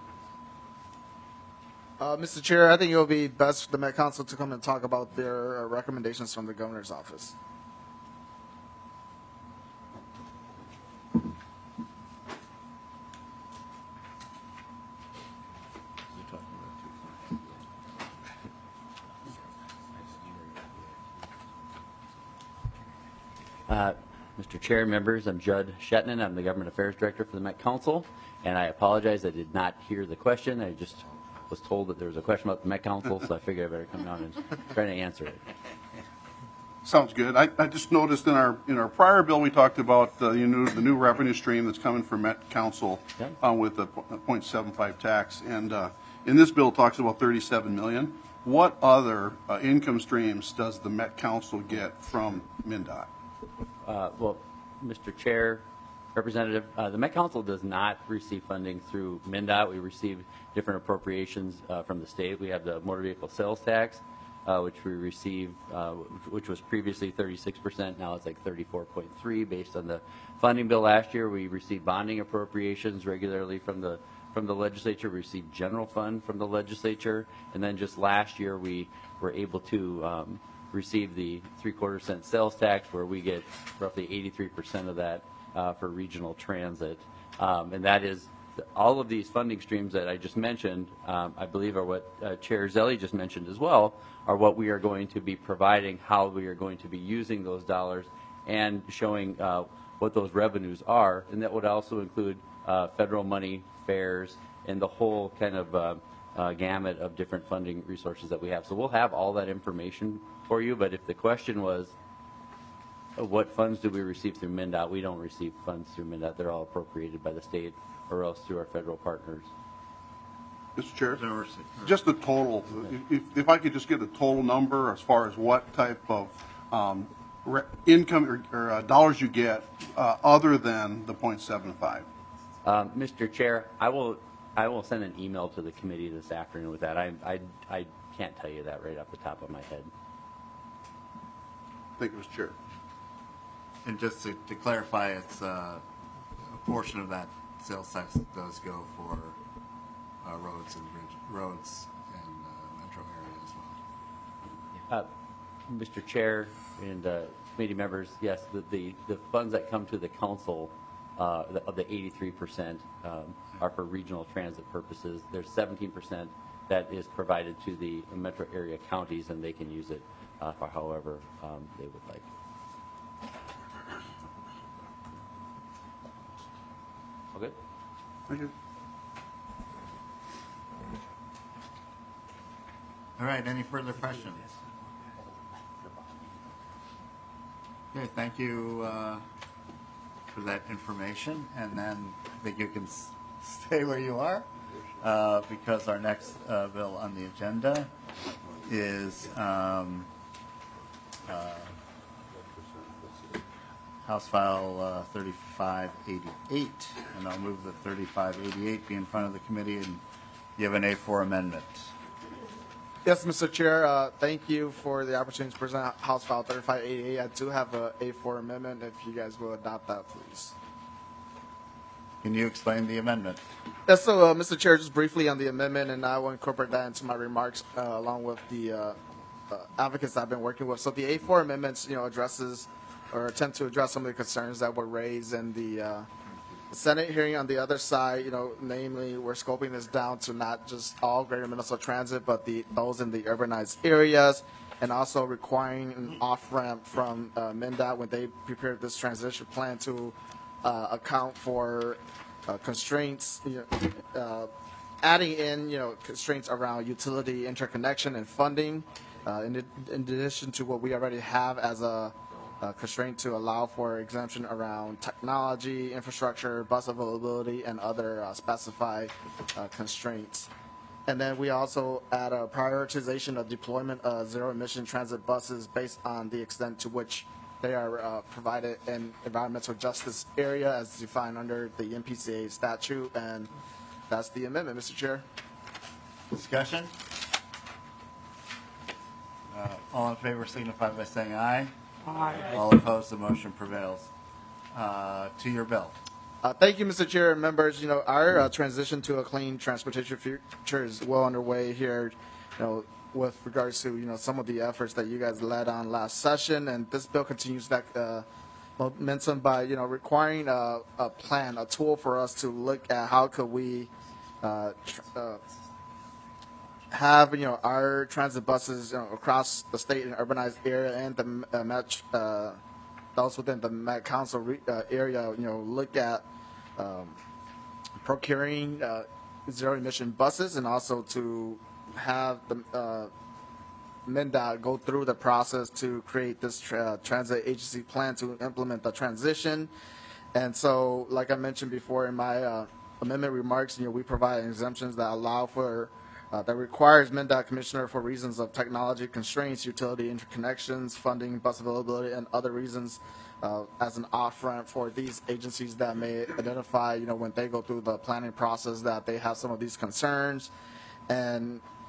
Uh, Mister Chair, I think it would be best for the Met Council to come and talk about their uh, recommendations from the governor's office. Uh, Mister Chair, members, I'm Judd Shetnan. I'm the Government Affairs Director for the Met Council, and I apologize I did not hear the question. I just was told that there was a question about the Met Council, so I figured I better come down and try to answer it. Sounds good. I, I just noticed in our in our prior bill we talked about uh, you know, the new revenue stream that's coming from Met Council Yeah. uh, with a zero point seven five tax, and uh, in this bill it talks about thirty-seven million. What other uh, income streams does the Met Council get from MnDOT? Uh, well, Mister Chair, Representative, uh, the Met Council does not receive funding through MnDOT. We receive different appropriations uh, from the state. We have the motor vehicle sales tax, uh, which we receive, uh, which was previously thirty-six percent. Now it's like thirty-four point three based on the funding bill last year. We received bonding appropriations regularly from the from the legislature. We received general fund from the legislature. And then just last year, we were able to um, receive the three-quarter cent sales tax, where we get roughly eighty-three percent of that uh, for regional transit. Um, and that is all of these funding streams that I just mentioned, um, I believe are what uh, Chair Zelli just mentioned as well, are what we are going to be providing, how we are going to be using those dollars, and showing uh, what those revenues are. And that would also include uh, federal money, fares, and the whole kind of uh, uh, gamut of different funding resources that we have. So we'll have all that information for you, but if the question was, uh, what funds do we receive through MnDOT, we don't receive funds through MnDOT. They're all appropriated by the state or else through our federal partners. Mister Chair, just the total, if, if I could just get a total number as far as what type of um, re- income or, or uh, dollars you get uh, other than the point seven five. Um, Mister Chair, I will I will send an email to the committee this afternoon with that. I, I, I can't tell you that right off the top of my head. Thank you, Mister Chair. And just to, to clarify, it's uh, a portion of that sales tax does go for uh, roads and bridge, roads and uh, metro area as well. Uh, Mister Chair and uh, committee members, yes, the, the, the funds that come to the council uh, the, of the eighty-three percent um, are for regional transit purposes. There's seventeen percent that is provided to the metro area counties, and they can use it uh, for however um, they would like. Okay. Thank you. All right, any further questions? Okay, thank you uh, for that information, and then I think you can s- stay where you are uh, because our next uh, bill on the agenda is um, uh, House File uh, thirty-five eighty-eight, and I'll move that thirty-five eighty-eight be in front of the committee and give an A four amendment. Yes, Mister Chair, uh, thank you for the opportunity to present House File thirty-five eighty-eight. I do have a A four amendment, if you guys will adopt that, please. Can you explain the amendment? Yes, so, uh, Mister Chair, just briefly on the amendment, and I will incorporate that into my remarks uh, along with the uh, uh, advocates I've been working with. So the A four amendments, you know, addresses or attempt to address some of the concerns that were raised in the uh, Senate hearing on the other side. You know, namely, we're scoping this down to not just all Greater Minnesota Transit, but the those in the urbanized areas, and also requiring an off-ramp from uh, MnDOT when they prepare this transition plan to uh, account for uh, constraints, you know, uh, adding in, you know, constraints around utility interconnection and funding, uh, in, in addition to what we already have as a Uh, constraint to allow for exemption around technology, infrastructure, bus availability, and other uh, specified uh, constraints. And then we also add a prioritization of deployment of zero-emission transit buses based on the extent to which they are uh, provided in environmental justice area as defined under the M P C A statute. And that's the amendment, Mister Chair. Discussion? Uh, all in favor signify by saying aye. Aye. All opposed, the motion prevails. Uh, to your bill. Uh, thank you, Mister Chair and members. You know, our uh, transition to a clean transportation future is well underway here, you know, with regards to, you know, some of the efforts that you guys led on last session. And this bill continues that uh, momentum by, you know, requiring a, a plan, a tool for us to look at how could we uh, tr- uh, have, you know, our transit buses, you know, across the state and urbanized area and the uh, Met, uh, those within the Met Council re- uh, area, you know, look at um, procuring uh, zero emission buses, and also to have the uh, MnDOT go through the process to create this tra- transit agency plan to implement the transition. And so, like I mentioned before in my uh, amendment remarks, you know, we provide exemptions that allow for Uh, that requires MnDOT commissioner for reasons of technology constraints, utility interconnections, funding, bus availability, and other reasons uh, as an off-ramp for these agencies that may identify, you know, when they go through the planning process that they have some of these concerns. And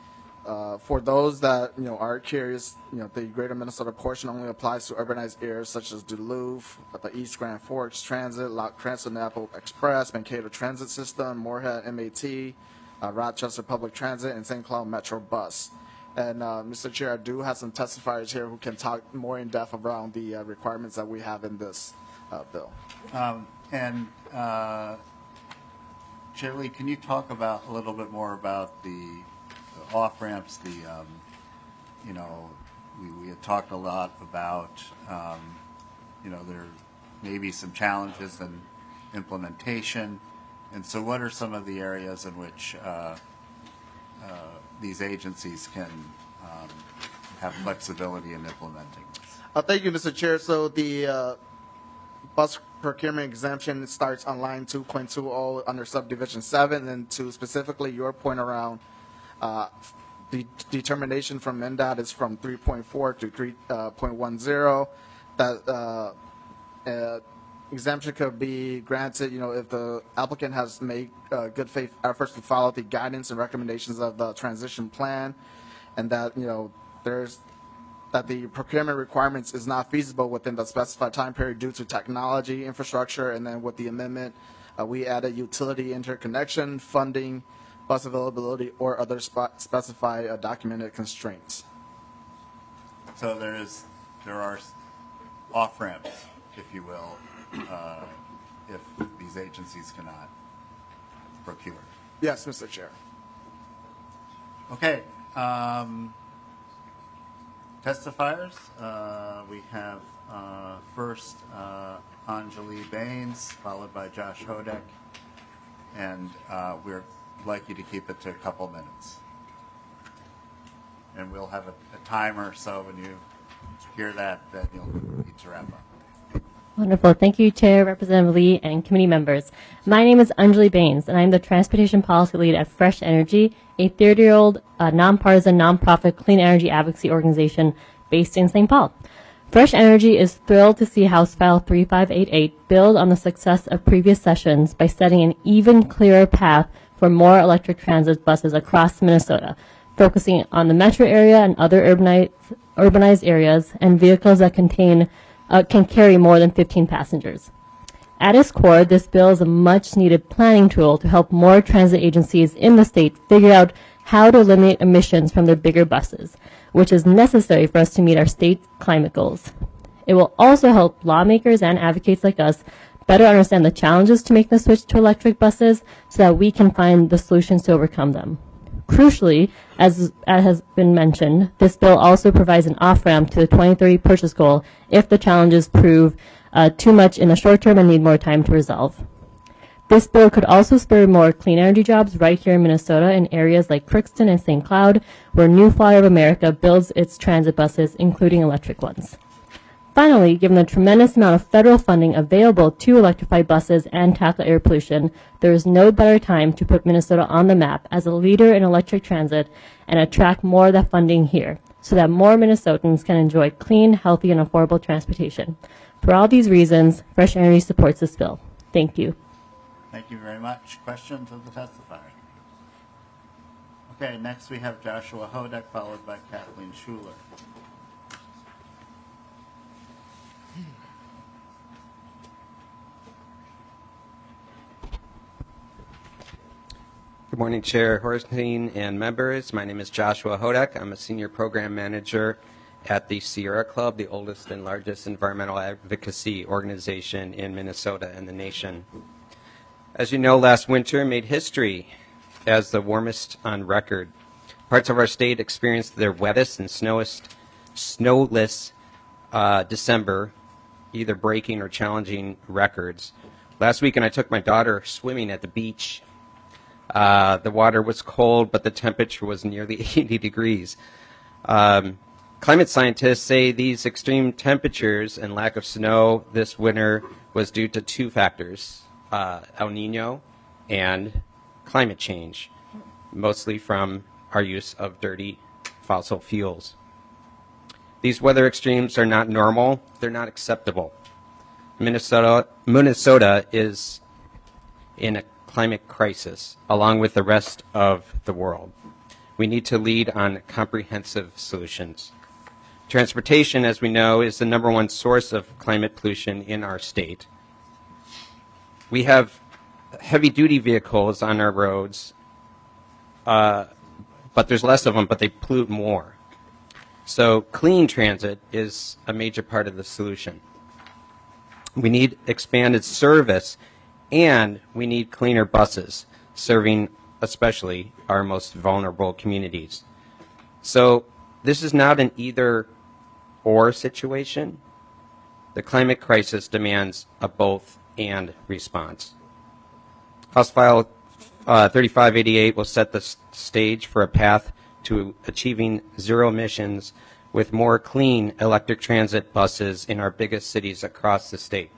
uh, for those that you know are curious, you know the Greater Minnesota portion only applies to urbanized areas such as Duluth, the East Grand Forks Transit, Lock Transcontinental Express, Mankato Transit System, Moorhead M A T, uh, Rochester Public Transit, and Saint Cloud Metro Bus. And uh, Mister Chair, I do have some testifiers here who can talk more in depth around the uh, requirements that we have in this uh, bill. Um, and uh, Chair Lee, can you talk about a little bit more about the, the off ramps? The um, you know, we, we had talked a lot about um, you know there may be some challenges in implementation, and so what are some of the areas in which uh, uh, these agencies can um, have flexibility in implementing this? Uh, thank you, Mister Chair. So the uh, bus procurement exemption starts on line two point two zero under subdivision seven, and to specifically your point around uh, the determination from MnDOT is from three point four to three point one zero. That uh, uh, exemption could be granted, you know, if the applicant has made uh, good faith efforts to follow the guidance and recommendations of the transition plan, and that, you know, there's that the procurement requirements is not feasible within the specified time period due to technology, infrastructure, and then with the amendment, uh, we added utility interconnection, funding, bus availability, or other spe- specified uh, documented constraints. So there is there are off ramps, if you will, uh, if these agencies cannot procure. Yes, Mister Chair. Okay. Um, testifiers. Uh, we have uh, first uh, Anjali Baines, followed by Josh Hodek, and uh, we'd like you to keep it to a couple minutes. And we'll have a, a timer, so when you hear that, then you'll need to wrap up. Wonderful. Thank you, Chair, Representative Lee, and committee members. My name is Anjali Baines, and I'm the Transportation Policy Lead at Fresh Energy, a thirty-year-old uh, nonpartisan, nonprofit clean energy advocacy organization based in Saint Paul. Fresh Energy is thrilled to see House File three five eight eight build on the success of previous sessions by setting an even clearer path for more electric transit buses across Minnesota, focusing on the metro area and other urbanized, urbanized areas and vehicles that contain uh, can carry more than fifteen passengers. At its core, this bill is a much-needed planning tool to help more transit agencies in the state figure out how to eliminate emissions from their bigger buses, which is necessary for us to meet our state climate goals. It will also help lawmakers and advocates like us better understand the challenges to make the switch to electric buses so that we can find the solutions to overcome them. Crucially, as, as has been mentioned, this bill also provides an off-ramp to the twenty thirty purchase goal if the challenges prove uh, too much in the short term and need more time to resolve. This bill could also spur more clean energy jobs right here in Minnesota in areas like Crookston and Saint Cloud, where New Flyer of America builds its transit buses, including electric ones. Finally, given the tremendous amount of federal funding available to electrify buses and tackle air pollution, there is no better time to put Minnesota on the map as a leader in electric transit and attract more of that funding here so that more Minnesotans can enjoy clean, healthy, and affordable transportation. For all these reasons, Fresh Energy supports this bill. Thank you. Thank you very much. Questions of the testifier? Okay, next we have Joshua Hodek, followed by Kathleen Schuler. Good morning, Chair Horstein and members. My name is Joshua Hodek. I'm a senior program manager at the Sierra Club, the oldest and largest environmental advocacy organization in Minnesota and the nation. As you know, last winter made history as the warmest on record. Parts of our state experienced their wettest and snowest, snowless uh, December, either breaking or challenging records. Last weekend, I took my daughter swimming at the beach. Uh, the water was cold, but the temperature was nearly eighty degrees. Um, climate scientists say these extreme temperatures and lack of snow this winter was due to two factors, uh, El Nino and climate change, mostly from our use of dirty fossil fuels. These weather extremes are not normal. They're not acceptable. Minnesota, Minnesota is in a climate crisis, along with the rest of the world. We need to lead on comprehensive solutions. Transportation, as we know, is the number one source of climate pollution in our state. We have heavy-duty vehicles on our roads, uh, but there's less of them, but they pollute more. So clean transit is a major part of the solution. We need expanded service, and we need cleaner buses, serving especially our most vulnerable communities. So this is not an either-or situation. The climate crisis demands a both-and response. House File uh, thirty-five eighty-eight will set the s- stage for a path to achieving zero emissions with more clean electric transit buses in our biggest cities across the state.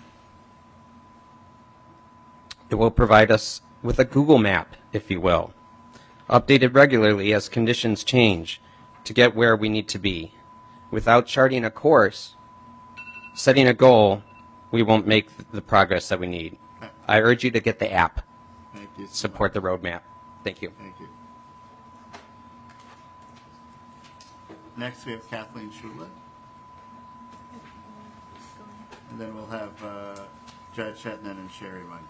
It will provide us with a Google map, if you will, updated regularly as conditions change to get where we need to be. Without charting a course, setting a goal, we won't make the progress that we need. I urge you to get the app. Thank you. So Support the roadmap. Thank you. Thank you. Next, we have Kathleen Schuler. And then we'll have uh, Judge Shetland and Sherry Mundy.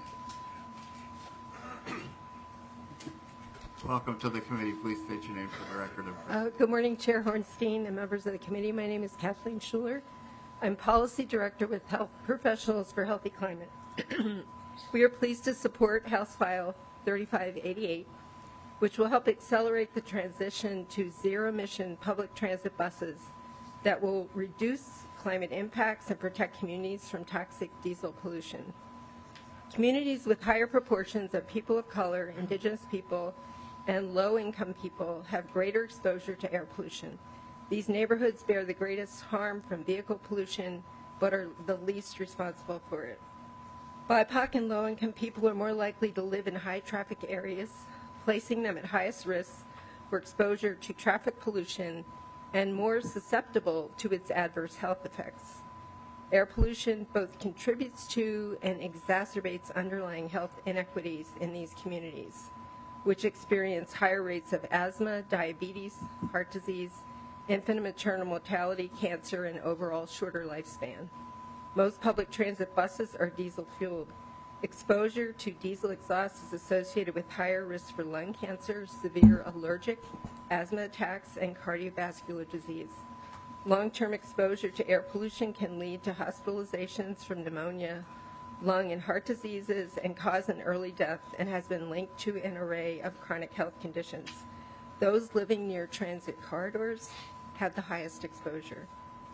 Welcome to the committee. Please state your name for the record. Uh, good morning, Chair Hornstein and members of the committee. My name is Kathleen Schuler. I'm Policy Director with Health Professionals for Healthy Climate. We are pleased to support House File thirty-five eighty-eight, which will help accelerate the transition to zero-emission public transit buses that will reduce climate impacts and protect communities from toxic diesel pollution. Communities with higher proportions of people of color, indigenous people, and low-income people have greater exposure to air pollution. These neighborhoods bear the greatest harm from vehicle pollution, but are the least responsible for it. B I P O C and low-income people are more likely to live in high-traffic areas, placing them at highest risk for exposure to traffic pollution and more susceptible to its adverse health effects. Air pollution both contributes to and exacerbates underlying health inequities in these communities, which experience higher rates of asthma, diabetes, heart disease, infant and maternal mortality, cancer, and overall shorter lifespan. Most public transit buses are diesel fueled. Exposure to diesel exhaust is associated with higher risk for lung cancer, severe allergic, asthma attacks, and cardiovascular disease. Long-term exposure to air pollution can lead to hospitalizations from pneumonia, lung and heart diseases, and cause an early death, and has been linked to an array of chronic health conditions. Those living near transit corridors have the highest exposure.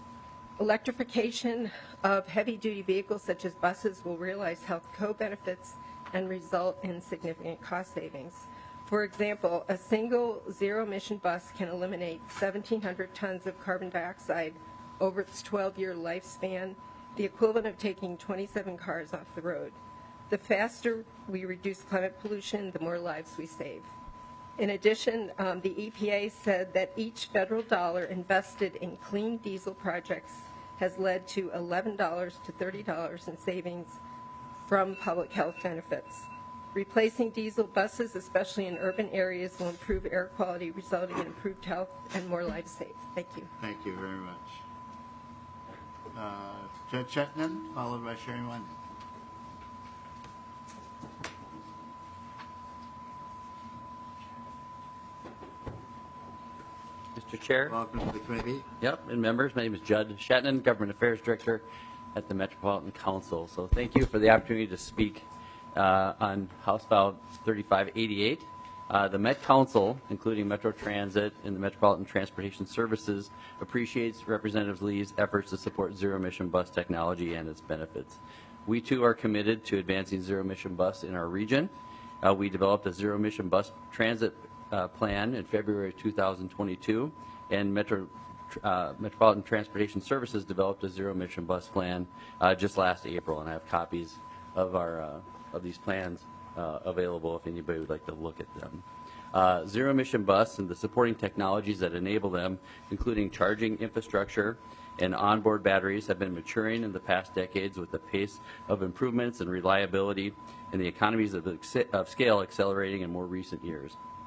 Electrification of heavy-duty vehicles such as buses will realize health co-benefits and result in significant cost savings. For example, a single zero-emission bus can eliminate seventeen hundred tons of carbon dioxide over its twelve-year lifespan, the equivalent of taking twenty-seven cars off the road. The faster we reduce climate pollution, the more lives we save. In addition, um, the E P A said that each federal dollar invested in clean diesel projects has led to eleven dollars to thirty dollars in savings from public health benefits. Replacing diesel buses, especially in urban areas, will improve air quality, resulting in improved health and more lives saved. Thank you. Thank you very much. Uh, Judge Shetland, followed by Sherry Mundy. Mister Chair. Welcome to the committee. Yep, and members, my name is Judd Shetland, Government Affairs Director at the Metropolitan Council. So thank you for the opportunity to speak uh, on House File thirty-five eighty-eight. Uh, the Met Council, including Metro Transit and the Metropolitan Transportation Services, appreciates Representative Lee's efforts to support zero-emission bus technology and its benefits. We too are committed to advancing zero-emission bus in our region. Uh, we developed a zero-emission bus transit uh, plan in February two thousand twenty-two, and Metro uh, Metropolitan Transportation Services developed a zero-emission bus plan uh, just last April, and I have copies of our uh, of these plans uh, available if anybody would like to look at them. Uh, zero-emission bus and the supporting technologies that enable them, including charging infrastructure and onboard batteries, have been maturing in the past decades with the pace of improvements and reliability and the economies of, the, of scale accelerating in more recent years.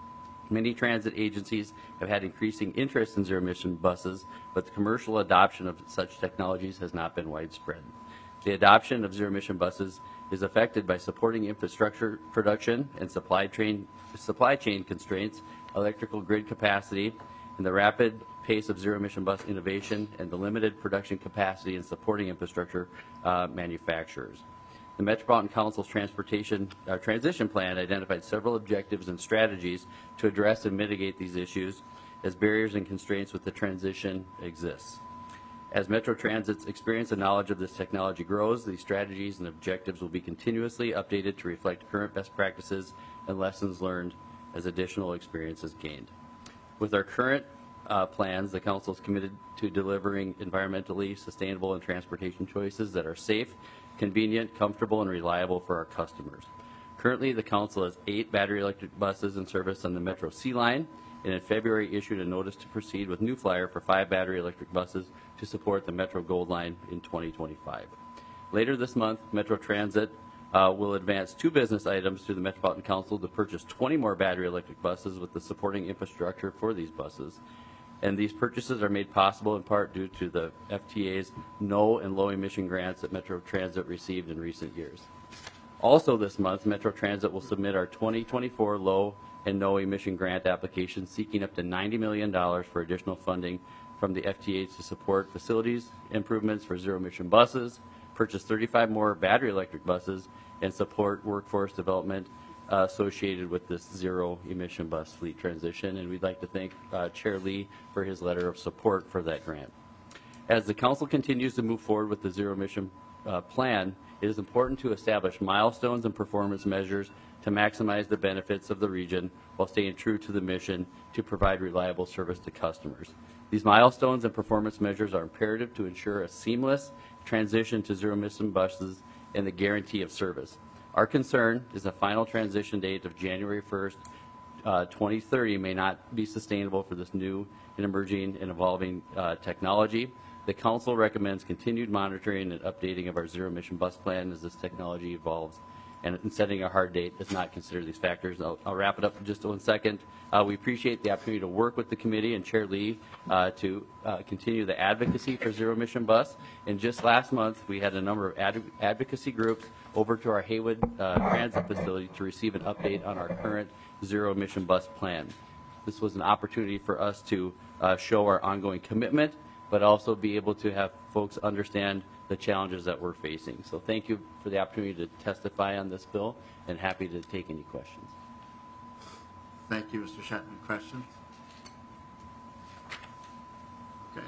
Many transit agencies have had increasing interest in zero-emission buses, but the commercial adoption of such technologies has not been widespread. The adoption of zero-emission buses is affected by supporting infrastructure production and supply chain, supply chain constraints, electrical grid capacity, and the rapid pace of zero-emission bus innovation and the limited production capacity and supporting infrastructure uh, manufacturers. The Metropolitan Council's Transportation uh, Transition Plan identified several objectives and strategies to address and mitigate these issues as barriers and constraints with the transition exists. As Metro Transit's experience and knowledge of this technology grows, these strategies and objectives will be continuously updated to reflect current best practices and lessons learned as additional experience is gained. With our current uh, plans, the Council is committed to delivering environmentally sustainable and transportation choices that are safe, convenient, comfortable, and reliable for our customers. Currently, the Council has eight battery electric buses in service on the Metro C line, and in February issued a notice to proceed with New Flyer for five battery electric buses to support the Metro Gold Line in twenty twenty-five. Later this month, Metro Transit uh, will advance two business items to the Metropolitan Council to purchase twenty more battery electric buses with the supporting infrastructure for these buses. And these purchases are made possible in part due to the F T A's no and low emission grants that Metro Transit received in recent years. Also this month, Metro Transit will submit our twenty twenty-four low and no emission grant application seeking up to ninety million dollars for additional funding from the F T A to support facilities improvements for zero emission buses, purchase thirty-five more battery electric buses, and support workforce development uh, associated with this zero emission bus fleet transition. And we'd like to thank uh, Chair Lee for his letter of support for that grant. As the Council continues to move forward with the zero emission uh, plan, it is important to establish milestones and performance measures to maximize the benefits of the region while staying true to the mission to provide reliable service to customers. These milestones and performance measures are imperative to ensure a seamless transition to zero-emission buses and the guarantee of service. Our concern is the final transition date of January first, uh, twenty thirty may not be sustainable for this new and emerging and evolving uh, technology. The Council recommends continued monitoring and updating of our zero-emission bus plan as this technology evolves, and setting a hard date does not consider these factors. I'll, I'll wrap it up in just one second. Uh, we appreciate the opportunity to work with the committee and Chair Lee uh, to uh, continue the advocacy for zero-emission bus. And just last month, we had a number of ad advocacy groups over to our Haywood uh, Transit facility to receive an update on our current zero-emission bus plan. This was an opportunity for us to uh, show our ongoing commitment, but also be able to have folks understand the challenges that we're facing. So thank you for the opportunity to testify on this bill, and happy to take any questions. Thank you, Mister Shetman. Questions? Okay.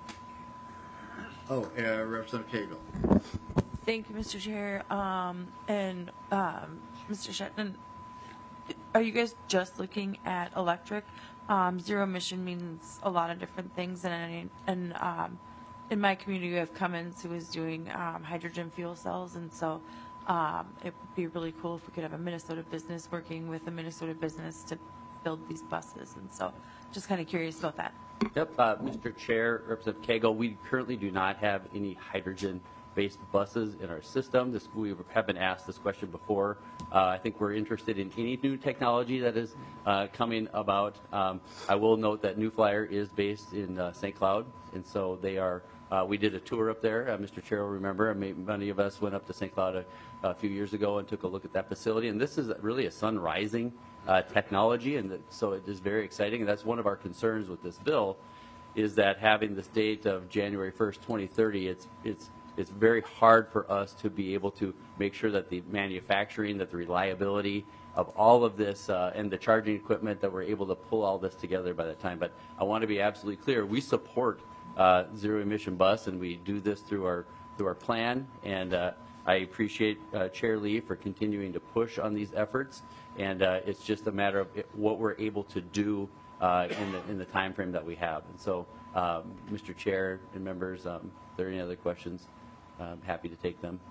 Oh, uh, Representative Cagle. Thank you, Mister Chair. Um, and um, Mister Shetman, are you guys just looking at electric? Um, zero emission means a lot of different things, and and um, in my community, we have Cummins, who is doing um, hydrogen fuel cells, and so um, it would be really cool if we could have a Minnesota business working with a Minnesota business to build these buses, and so just kind of curious about that. Yep, uh, Mister Chair, Representative Cagle, we currently do not have any hydrogen-based buses in our system. This, we have been asked this question before. Uh, I think we're interested in any new technology that is uh, coming about. Um, I will note that New Flyer is based in uh, Saint Cloud, and so they are. Uh, we did a tour up there. Uh, Mister Chair will remember. I mean, many of us went up to Saint Cloud a, a few years ago and took a look at that facility. And this is really a sun-rising uh, technology, and that, so it is very exciting. And that's one of our concerns with this bill, is that having this date of January first, twenty thirty, it's it's it's very hard for us to be able to make sure that the manufacturing, that the reliability of all of this uh, and the charging equipment, that we're able to pull all this together by that time. But I want to be absolutely clear: we support uh, zero emission bus, and we do this through our through our plan. And uh, I appreciate uh, Chair Lee for continuing to push on these efforts. And uh, it's just a matter of it, what we're able to do uh, in the in the time frame that we have. And so, um, Mister Chair and members, um, if there are any other questions, I'm happy to take them.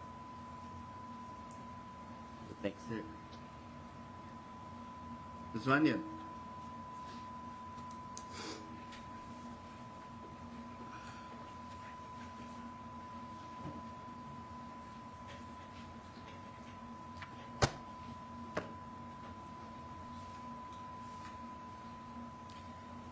Thanks. Miz Runyon.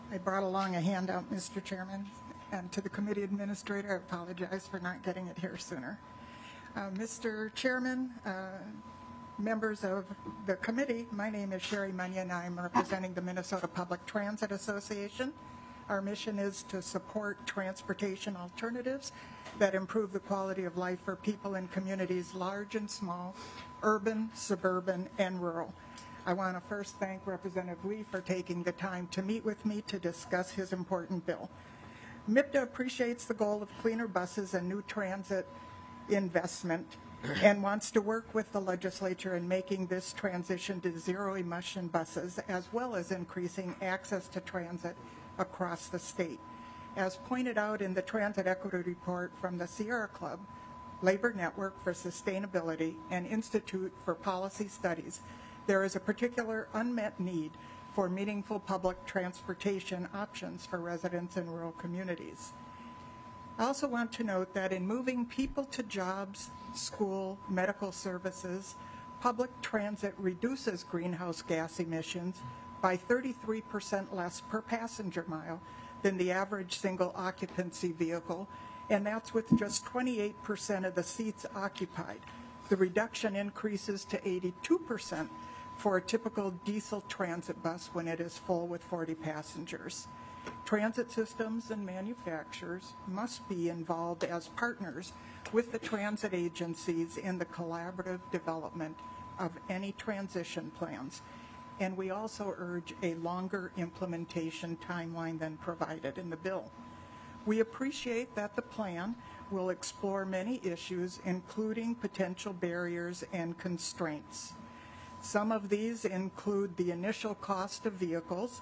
I brought along a handout, Mister Chairman, and to the committee administrator, I apologize for not getting it here sooner. Uh, Mister Chairman, uh, members of the committee, my name is Sherry Munyon. I'm representing the Minnesota Public Transit Association. Our mission is to support transportation alternatives that improve the quality of life for people in communities large and small, urban, suburban, and rural. I want to first thank Representative Lee for taking the time to meet with me to discuss his important bill. M I P T A appreciates the goal of cleaner buses and new transit investment and wants to work with the legislature in making this transition to zero-emission buses, as well as increasing access to transit across the state. As pointed out in the Transit Equity Report from the Sierra Club, Labor Network for Sustainability, and Institute for Policy Studies, there is a particular unmet need for meaningful public transportation options for residents in rural communities. I also want to note that in moving people to jobs, school, medical services, public transit reduces greenhouse gas emissions by thirty-three percent less per passenger mile than the average single occupancy vehicle, and that's with just twenty-eight percent of the seats occupied. The reduction increases to eighty-two percent for a typical diesel transit bus when it is full with forty passengers. Transit systems and manufacturers must be involved as partners with the transit agencies in the collaborative development of any transition plans. And we also urge a longer implementation timeline than provided in the bill. We appreciate that the plan will explore many issues, including potential barriers and constraints. Some of these include the initial cost of vehicles,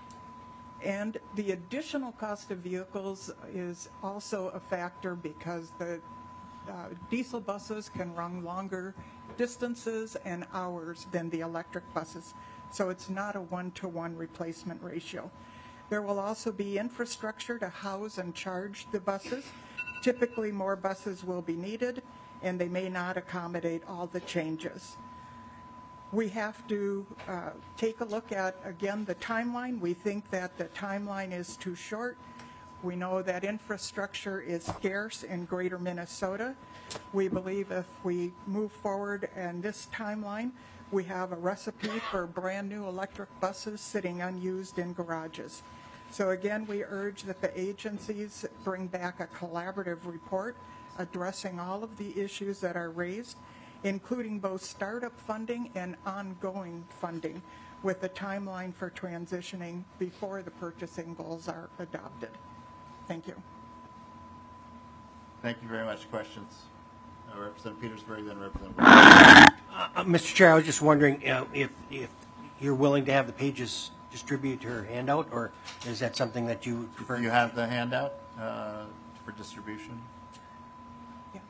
and the additional cost of vehicles is also a factor because the uh, diesel buses can run longer distances and hours than the electric buses. So it's not a one-to-one replacement ratio. There will also be infrastructure to house and charge the buses. Typically, more buses will be needed, and they may not accommodate all the changes. We have to uh, take a look at, again, the timeline. We think that the timeline is too short. We know that infrastructure is scarce in greater Minnesota. We believe if we move forward in this timeline, we have a recipe for brand new electric buses sitting unused in garages. So again, we urge that the agencies bring back a collaborative report addressing all of the issues that are raised, including both startup funding and ongoing funding, with a timeline for transitioning before the purchasing goals are adopted. Thank you. Thank you very much. Questions? Uh, Representative Petersburg, then Representative. Uh, Mister Chair, I was just wondering uh, if if you're willing to have the pages distributed to her handout, or is that something that you prefer? You have the handout uh, for distribution? Yeah.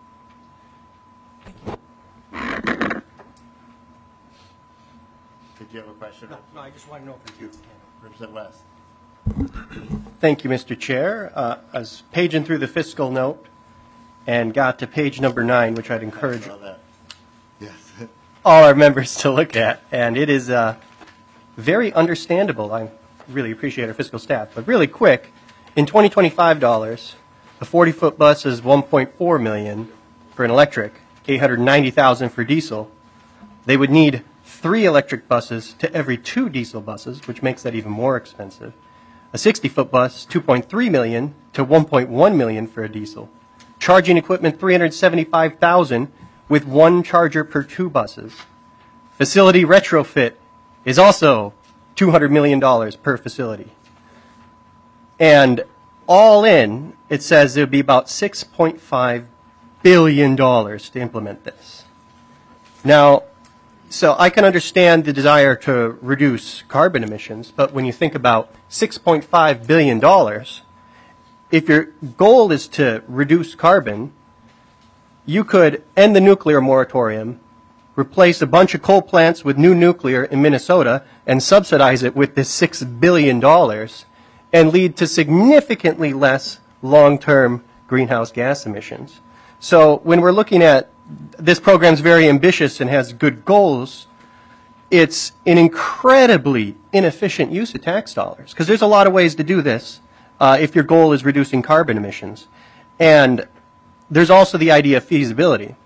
Did you have a question? No, no I just want to know if you Representative West. Thank you, Mister Chair. Uh, I was paging through the fiscal note and got to page number nine, which I'd encourage Yes. all our members to look at. And it is uh, very understandable. I really appreciate our fiscal staff. But really quick, in twenty twenty-five dollars, a forty-foot bus is one point four million dollars for an electric, eight hundred ninety thousand dollars for diesel. They would need three electric buses to every two diesel buses, which makes that even more expensive. A sixty-foot bus, two point three million dollars to one point one million dollars for a diesel. Charging equipment, three hundred seventy-five thousand dollars with one charger per two buses. Facility retrofit is also two hundred million dollars per facility. And all in, it says it would be about six point five billion dollars to implement this. Now, so I can understand the desire to reduce carbon emissions, but when you think about six point five billion dollars, if your goal is to reduce carbon, you could end the nuclear moratorium, replace a bunch of coal plants with new nuclear in Minnesota, and subsidize it with this six billion dollars, and lead to significantly less long-term greenhouse gas emissions. So when we're looking at this program's very ambitious and has good goals, it's an incredibly inefficient use of tax dollars, because there's a lot of ways to do this uh, if your goal is reducing carbon emissions. And there's also the idea of feasibility.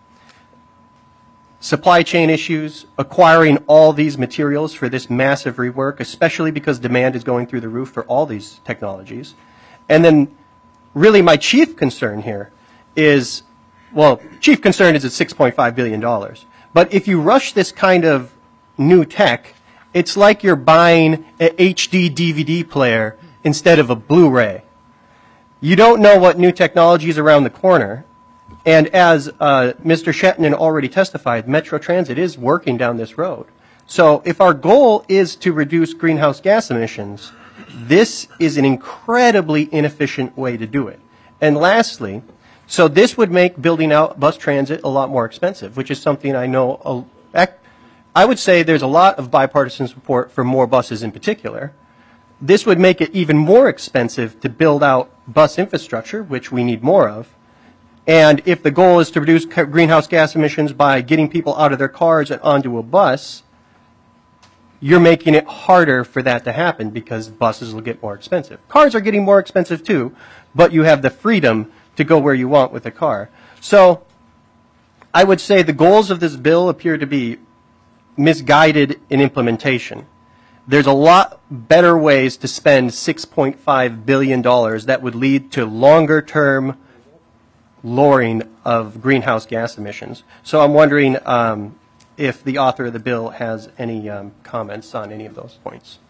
Supply chain issues, acquiring all these materials for this massive rework, especially because demand is going through the roof for all these technologies. And then really my chief concern here is, well, chief concern is at six point five billion dollars. But if you rush this kind of new tech, it's like you're buying an H D D V D player instead of a Blu-ray. You don't know what new technology is around the corner. And as uh, Mister Shetland already testified, Metro Transit is working down this road. So if our goal is to reduce greenhouse gas emissions, this is an incredibly inefficient way to do it. And lastly, so this would make building out bus transit a lot more expensive, which is something I know, uh, I would say there's a lot of bipartisan support for more buses in particular. This would make it even more expensive to build out bus infrastructure, which we need more of. And if the goal is to reduce greenhouse gas emissions by getting people out of their cars and onto a bus, you're making it harder for that to happen because buses will get more expensive. Cars are getting more expensive too, but you have the freedom to go where you want with a car. So I would say the goals of this bill appear to be misguided in implementation. There's a lot better ways to spend six point five billion dollars that would lead to longer term lowering of greenhouse gas emissions. So I'm wondering um, if the author of the bill has any um, comments on any of those points.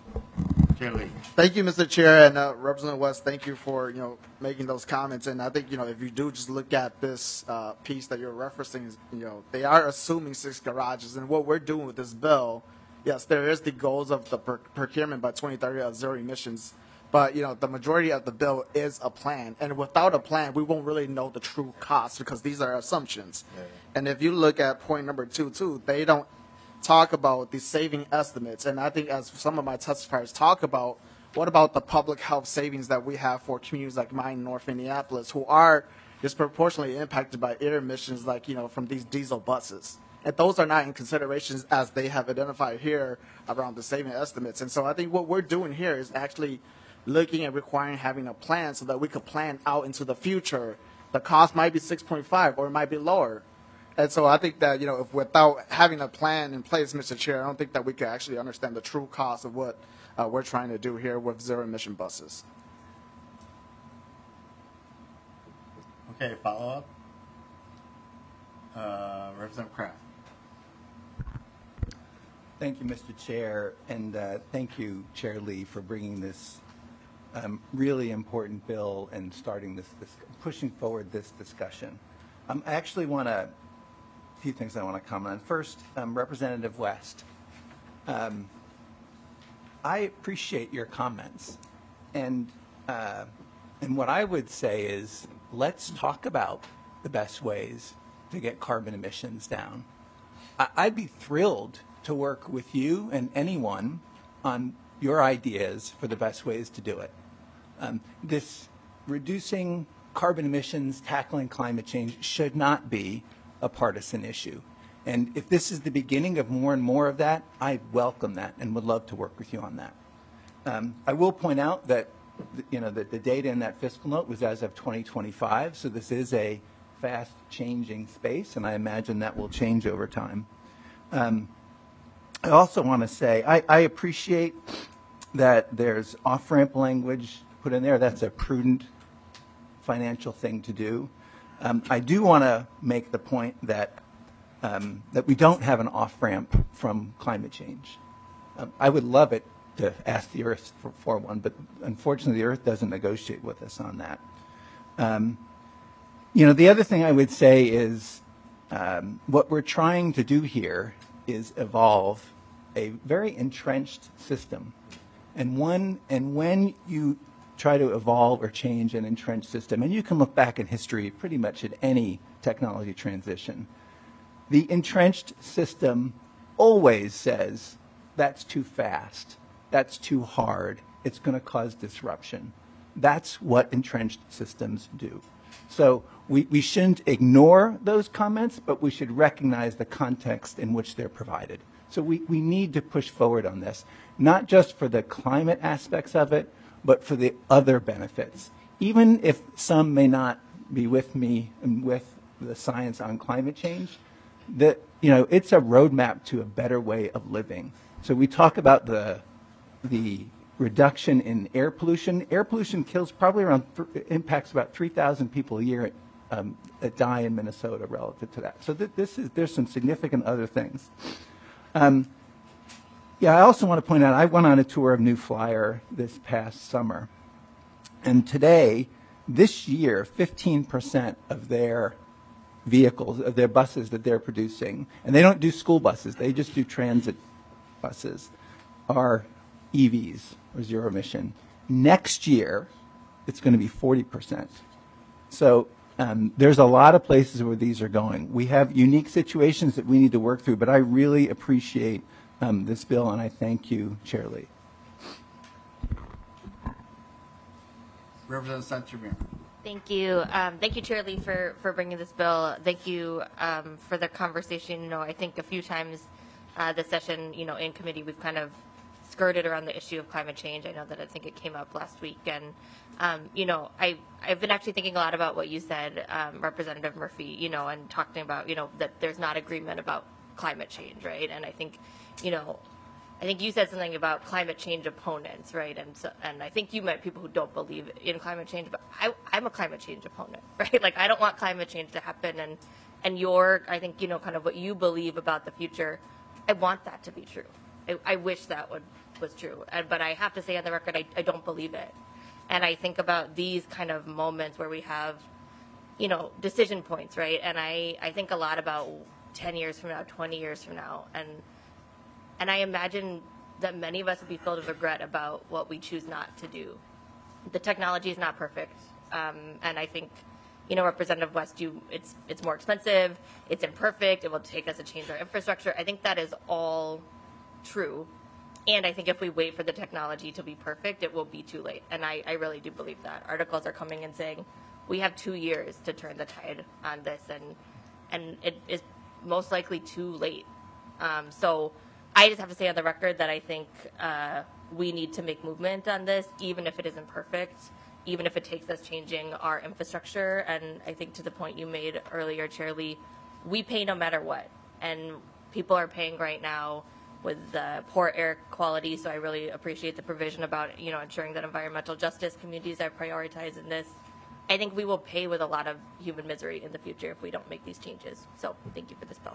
Thank you, Mister Chair, and uh, Representative West. Thank you for you know making those comments. And I think you know if you do just look at this uh, piece that you're referencing, you know they are assuming six garages, and what we're doing with this bill, yes, there is the goals of the per procurement by twenty thirty of zero emissions. But, you know, the majority of the bill is a plan. And without a plan, we won't really know the true cost because these are assumptions. Yeah. And if you look at point number two, too, they don't talk about the saving estimates. And I think as some of my testifiers talk about, what about the public health savings that we have for communities like mine in North Minneapolis who are disproportionately impacted by air emissions like, you know, from these diesel buses? And those are not in considerations as they have identified here around the saving estimates. And so I think what we're doing here is actually looking at requiring having a plan so that we could plan out into the future. The cost might be six point five or it might be lower. And so I think that, you know, if without having a plan in place, Mister Chair, I don't think that we can actually understand the true cost of what uh, we're trying to do here with zero emission buses. Okay, follow up. Uh, Representative Kraft. Thank you, Mister Chair, and uh, thank you, Chair Lee, for bringing this um, really important bill and starting this, this pushing forward this discussion. Um, I actually want to, a few things I want to comment on. First, um, Representative West, um, I appreciate your comments, and uh, and what I would say is let's talk about the best ways to get carbon emissions down. I I'd be thrilled to work with you and anyone on your ideas for the best ways to do it. Um, this reducing carbon emissions, tackling climate change should not be a partisan issue. And if this is the beginning of more and more of that, I welcome that and would love to work with you on that. Um, I will point out that you know that the data in that fiscal note was as of twenty twenty-five, so this is a fast changing space, and I imagine that will change over time. Um, I also want to say I, I appreciate that there's off-ramp language put in there. That's a prudent financial thing to do. Um, I do want to make the point that um, that we don't have an off-ramp from climate change. Um, I would love it to ask the Earth for, for one, but unfortunately the Earth doesn't negotiate with us on that. Um, you know, the other thing I would say is um, what we're trying to do here is evolve a very entrenched system. And one and when you try to evolve or change an entrenched system, and you can look back in history pretty much at any technology transition, the entrenched system always says that's too fast, that's too hard, it's going to cause disruption. That's what entrenched systems do. So we, we shouldn't ignore those comments, but we should recognize the context in which they're provided. So we, we need to push forward on this, not just for the climate aspects of it, but for the other benefits. Even if some may not be with me and with the science on climate change, that, you know, it's a roadmap to a better way of living. So we talk about the, the reduction in air pollution. Air pollution kills probably around, th- impacts about three thousand people a year um, that die in Minnesota relative to that. So th- this is, there's some significant other things. Um, yeah, I also want to point out, I went on a tour of New Flyer this past summer. And today, this year, fifteen percent of their vehicles, of their buses that they're producing, and they don't do school buses, they just do transit buses, are E Vs or zero emission. Next year, it's going to be forty percent. So um, there's a lot of places where these are going. We have unique situations that we need to work through, but I really appreciate um, this bill, and I thank you, Chair Lee. Representative Santamir. Thank you. Um, thank you, Chair Lee, for, for bringing this bill. Thank you um, for the conversation. You know, I think a few times uh, this session, you know, in committee, we've kind of skirted around the issue of climate change. I know that I think it came up last week. And, um, you know, I, I've been actually thinking a lot about what you said, um, Representative Murphy, you know, and talking about, you know, that there's not agreement about climate change, right? And I think, you know, I think you said something about climate change opponents, right? And so, and I think you meant people who don't believe in climate change, but I, I'm a climate change opponent, right? Like, I don't want climate change to happen. And, and your, I think, you know, kind of what you believe about the future, I want that to be true. I, I wish that would, was true. And, but I have to say on the record, I, I don't believe it. And I think about these kind of moments where we have, you know, decision points, right? And I, I think a lot about ten years from now, twenty years from now. And, And I imagine that many of us would be filled with regret about what we choose not to do. The technology is not perfect. Um, and I think, you know, Representative West, you, it's, it's more expensive, it's imperfect, it will take us to change our infrastructure. I think that is all true. And I think if we wait for the technology to be perfect, it will be too late. And I, I really do believe that. Articles are coming and saying, we have two years to turn the tide on this, and, and it is most likely too late. Um, so, I just have to say on the record that I think uh, we need to make movement on this, even if it isn't perfect, even if it takes us changing our infrastructure. And I think to the point you made earlier, Chair Lee, we pay no matter what. And people are paying right now with uh, poor air quality. So I really appreciate the provision about, you know, ensuring that environmental justice communities are prioritized in this. I think we will pay with a lot of human misery in the future if we don't make these changes. So thank you for this bill.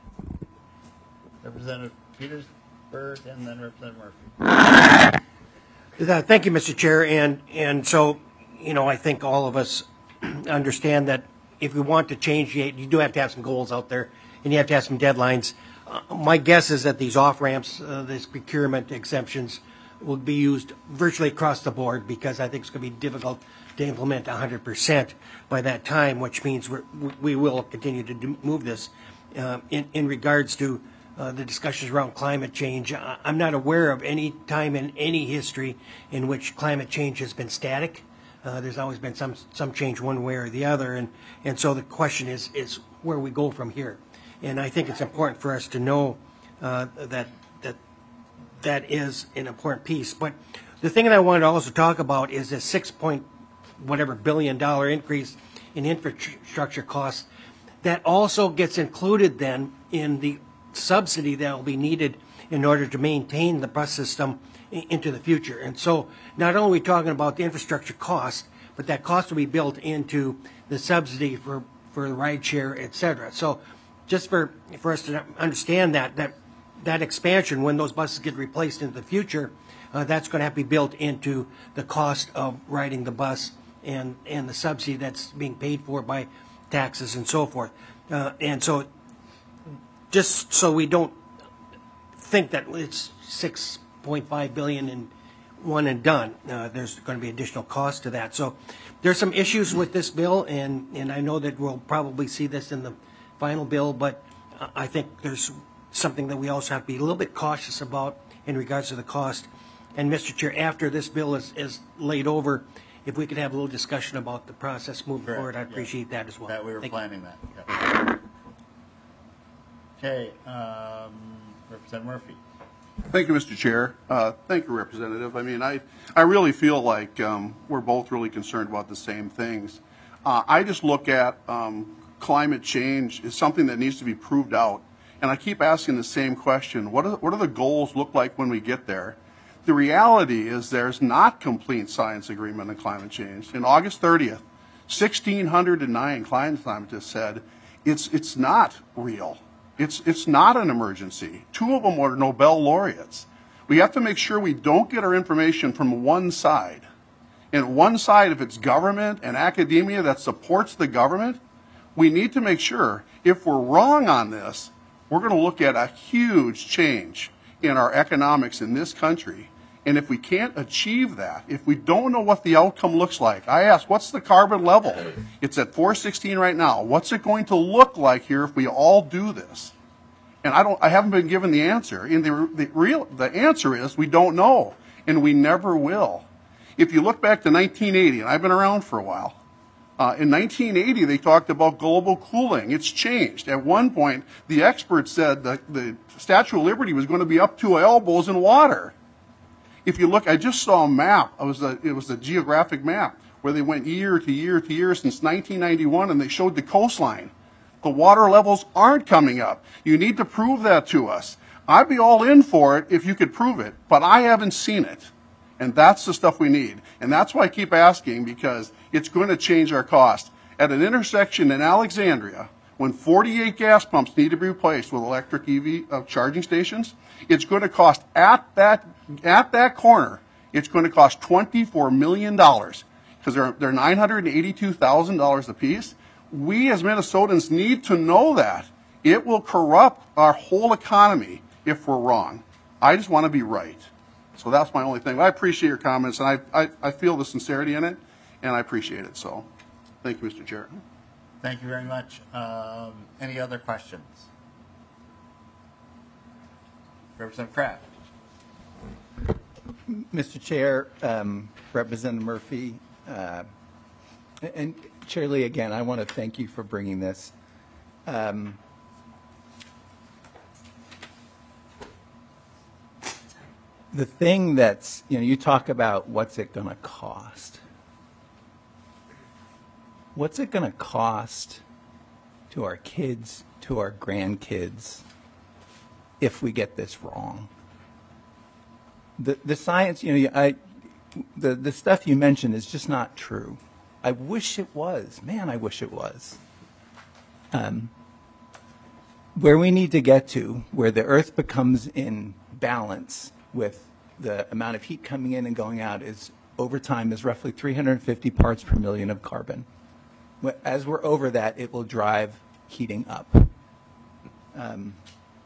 Representative Petersburg and then Representative Murphy. Uh, Thank you, Mister Chair. And, and so, you know, I think all of us understand that if we want to change, you you do have to have some goals out there, and you have to have some deadlines. Uh, my guess is that these off-ramps, uh, these procurement exemptions, will be used virtually across the board, because I think it's going to be difficult to implement one hundred percent by that time, which means we're, we will continue to do, move this. Uh, in, in regards to Uh, the discussions around climate change, I- I'm not aware of any time in any history in which climate change has been static. Uh, there's always been some some change one way or the other, and, and so the question is is where we go from here. And I think it's important for us to know uh, that that that is an important piece. But the thing that I wanted to also talk about is a six point whatever billion dollar increase in infrastructure costs that also gets included then in the subsidy that will be needed in order to maintain the bus system into the future. And so not only are we talking about the infrastructure cost, but that cost will be built into the subsidy for, for the ride share, et cetera. So just for, for us to understand that, that, that expansion, when those buses get replaced into the future, uh, that's going to have to be built into the cost of riding the bus and, and the subsidy that's being paid for by taxes and so forth. Uh, and so just so we don't think that it's six point five billion dollars and one and done, uh, there's going to be additional cost to that. So there's some issues with this bill, and, and I know that we'll probably see this in the final bill, but I think there's something that we also have to be a little bit cautious about in regards to the cost. And Mister Chair, after this bill is, is laid over, if we could have a little discussion about the process moving Correct. forward, I'd Yeah. appreciate that as well. That we were Thank planning you. that. Yeah. Okay, um, Representative Murphy. Thank you, Mister Chair. Uh, thank you, Representative. I mean, I, I really feel like um, we're both really concerned about the same things. Uh, I just look at um, climate change as something that needs to be proved out. And I keep asking the same question. What, are, what do the goals look like when we get there? The reality is there's not complete science agreement on climate change. In August thirtieth, one thousand six hundred nine climate scientists said it's, it's not real. It's, it's not an emergency. Two of them were Nobel laureates. We have to make sure we don't get our information from one side. And one side, if it's government and academia that supports the government, we need to make sure if we're wrong on this, we're going to look at a huge change in our economics in this country. And if we can't achieve that, if we don't know what the outcome looks like, I ask, what's the carbon level? It's at four sixteen right now. What's it going to look like here if we all do this? And I don't, I haven't been given the answer. And the, the real, the answer is we don't know, and we never will. If you look back to nineteen eighty, and I've been around for a while, uh, in nineteen eighty they talked about global cooling. It's changed. At one point, the experts said that the Statue of Liberty was going to be up to elbows in water. If you look, I just saw a map. It was a, it was a geographic map where they went year to year to year since nineteen ninety-one, and they showed the coastline. The water levels aren't coming up. You need to prove that to us. I'd be all in for it if you could prove it, but I haven't seen it. And that's the stuff we need. And that's why I keep asking, because it's going to change our cost. At an intersection in Alexandria, when forty-eight gas pumps need to be replaced with electric E V uh, charging stations, it's going to cost at that at that corner, it's going to cost twenty-four million dollars because they're, they're nine hundred eighty-two thousand dollars a piece. We as Minnesotans need to know that. It will corrupt our whole economy if we're wrong. I just want to be right. So that's my only thing. But I appreciate your comments, and I, I, I feel the sincerity in it, and I appreciate it. So thank you, Mister Chair. Thank you very much. Um, any other questions? Representative Kraft. Mister Chair, um, Representative Murphy, uh, and Chair Lee, again, I want to thank you for bringing this. Um, the thing that's, you know, you talk about what's it going to cost. What's it going to cost to our kids, to our grandkids, if we get this wrong? The the science, you know, I, the the stuff you mentioned is just not true. I wish it was. Man, I wish it was. Um, where we need to get to, where the Earth becomes in balance with the amount of heat coming in and going out, is over time is roughly three hundred fifty parts per million of carbon. As we're over that, it will drive heating up. Um,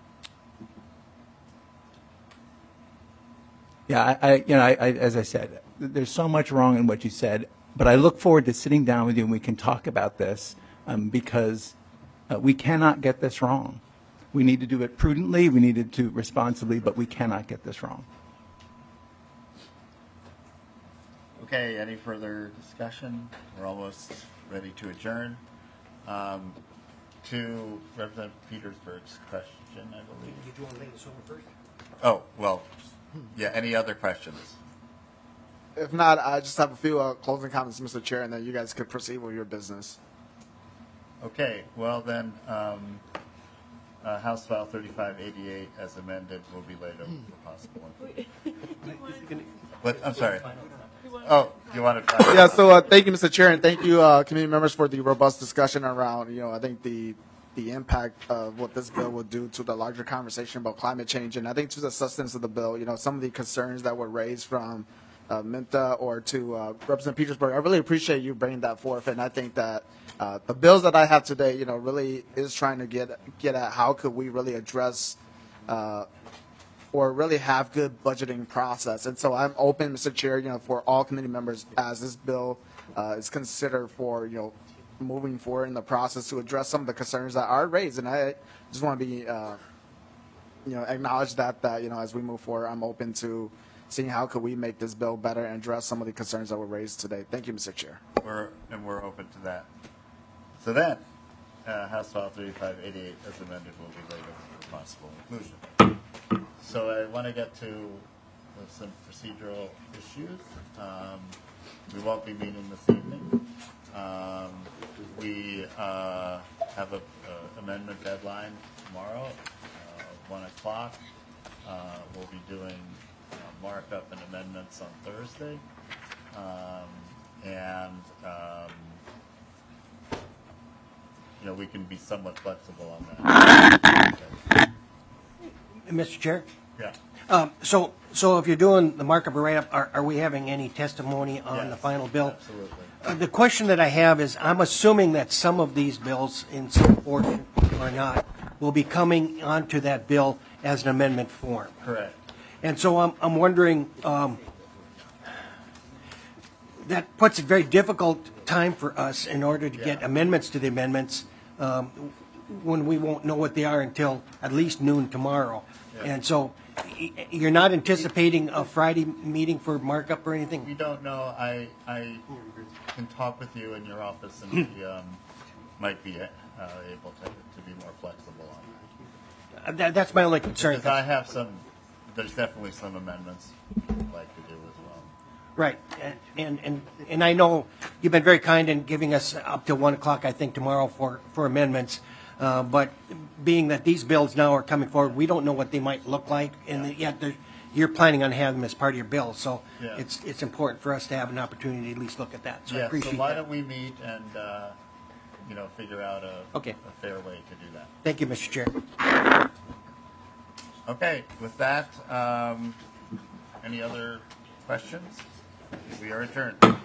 yeah, I, I you know, I, I, as I said, there's so much wrong in what you said, but I look forward to sitting down with you and we can talk about this um, because uh, we cannot get this wrong. We need to do it prudently, we need to do it responsibly, but we cannot get this wrong. Okay, any further discussion? We're almost ready to adjourn. Um, to Representative Petersburg's question, I believe. Did you want to lay this over first? Oh, well, yeah, any other questions? If not, I just have a few uh, closing comments, Mister Chair, and then you guys could proceed with your business. Okay, well then, um, uh, House File thirty-five eighty-eight as amended will be laid over for possible inclusion. What, I'm sorry. Oh, you want to? Uh, yeah. So uh, thank you, Mister Chair, and thank you, uh, committee members, for the robust discussion around. You know, I think the the impact of what this bill would do to the larger conversation about climate change, and I think to the substance of the bill. You know, some of the concerns that were raised from uh, Minta or to uh, Representative Petersburg. I really appreciate you bringing that forth, and I think that uh, the bills that I have today, you know, really is trying to get get at how could we really address. Uh, or really have good budgeting process. And so I'm open, Mister Chair, you know, for all committee members as this bill uh, is considered for, you know, moving forward in the process to address some of the concerns that are raised. And I just want to be, uh, you know, acknowledge that, that, you know, as we move forward, I'm open to seeing how could we make this bill better and address some of the concerns that were raised today. Thank you, Mister Chair. We're, and we're open to that. So then, uh, House File thirty-five eighty-eight as amended will be laid over for possible inclusion. so I want to get to some procedural issues. Um, we won't be meeting this evening. Um, we uh, have a, a amendment deadline tomorrow, uh, one o'clock. Uh, we'll be doing uh, markup and amendments on Thursday, um, and um, you know we can be somewhat flexible on that. Mister Chair? Yeah. Um, so, so if you're doing the markup or write-up, are, are we having any testimony on Yes, the final bill? Absolutely. Uh, the question that I have is, I'm assuming that some of these bills, in some portion or not, will be coming onto that bill as an amendment form. Correct. And so I'm, I'm wondering, um, that puts a very difficult time for us in order to get amendments to the amendments, um, when we won't know what they are until at least noon tomorrow. Yeah. And so y- you're not anticipating a Friday meeting for markup or anything? We don't know. I I can talk with you in your office, and we um, might be uh, able to to be more flexible on that. Uh, that, that's my only concern. Because I have some. There's definitely some amendments I'd like to do as well. Right, and, and, and I know you've been very kind in giving us up to one o'clock, I think, tomorrow for, for amendments. Uh, but being that these bills now are coming forward, we don't know what they might look like, and yet they're- you're planning on having them as part of your bill. So Yeah. it's, it's important for us to have an opportunity to at least look at that. So I Yeah. appreciate So why that. don't we meet and uh, you know figure out a Okay. a fair way to do that. Thank you, Mister Chair. Okay. With that, um, any other questions? We are adjourned.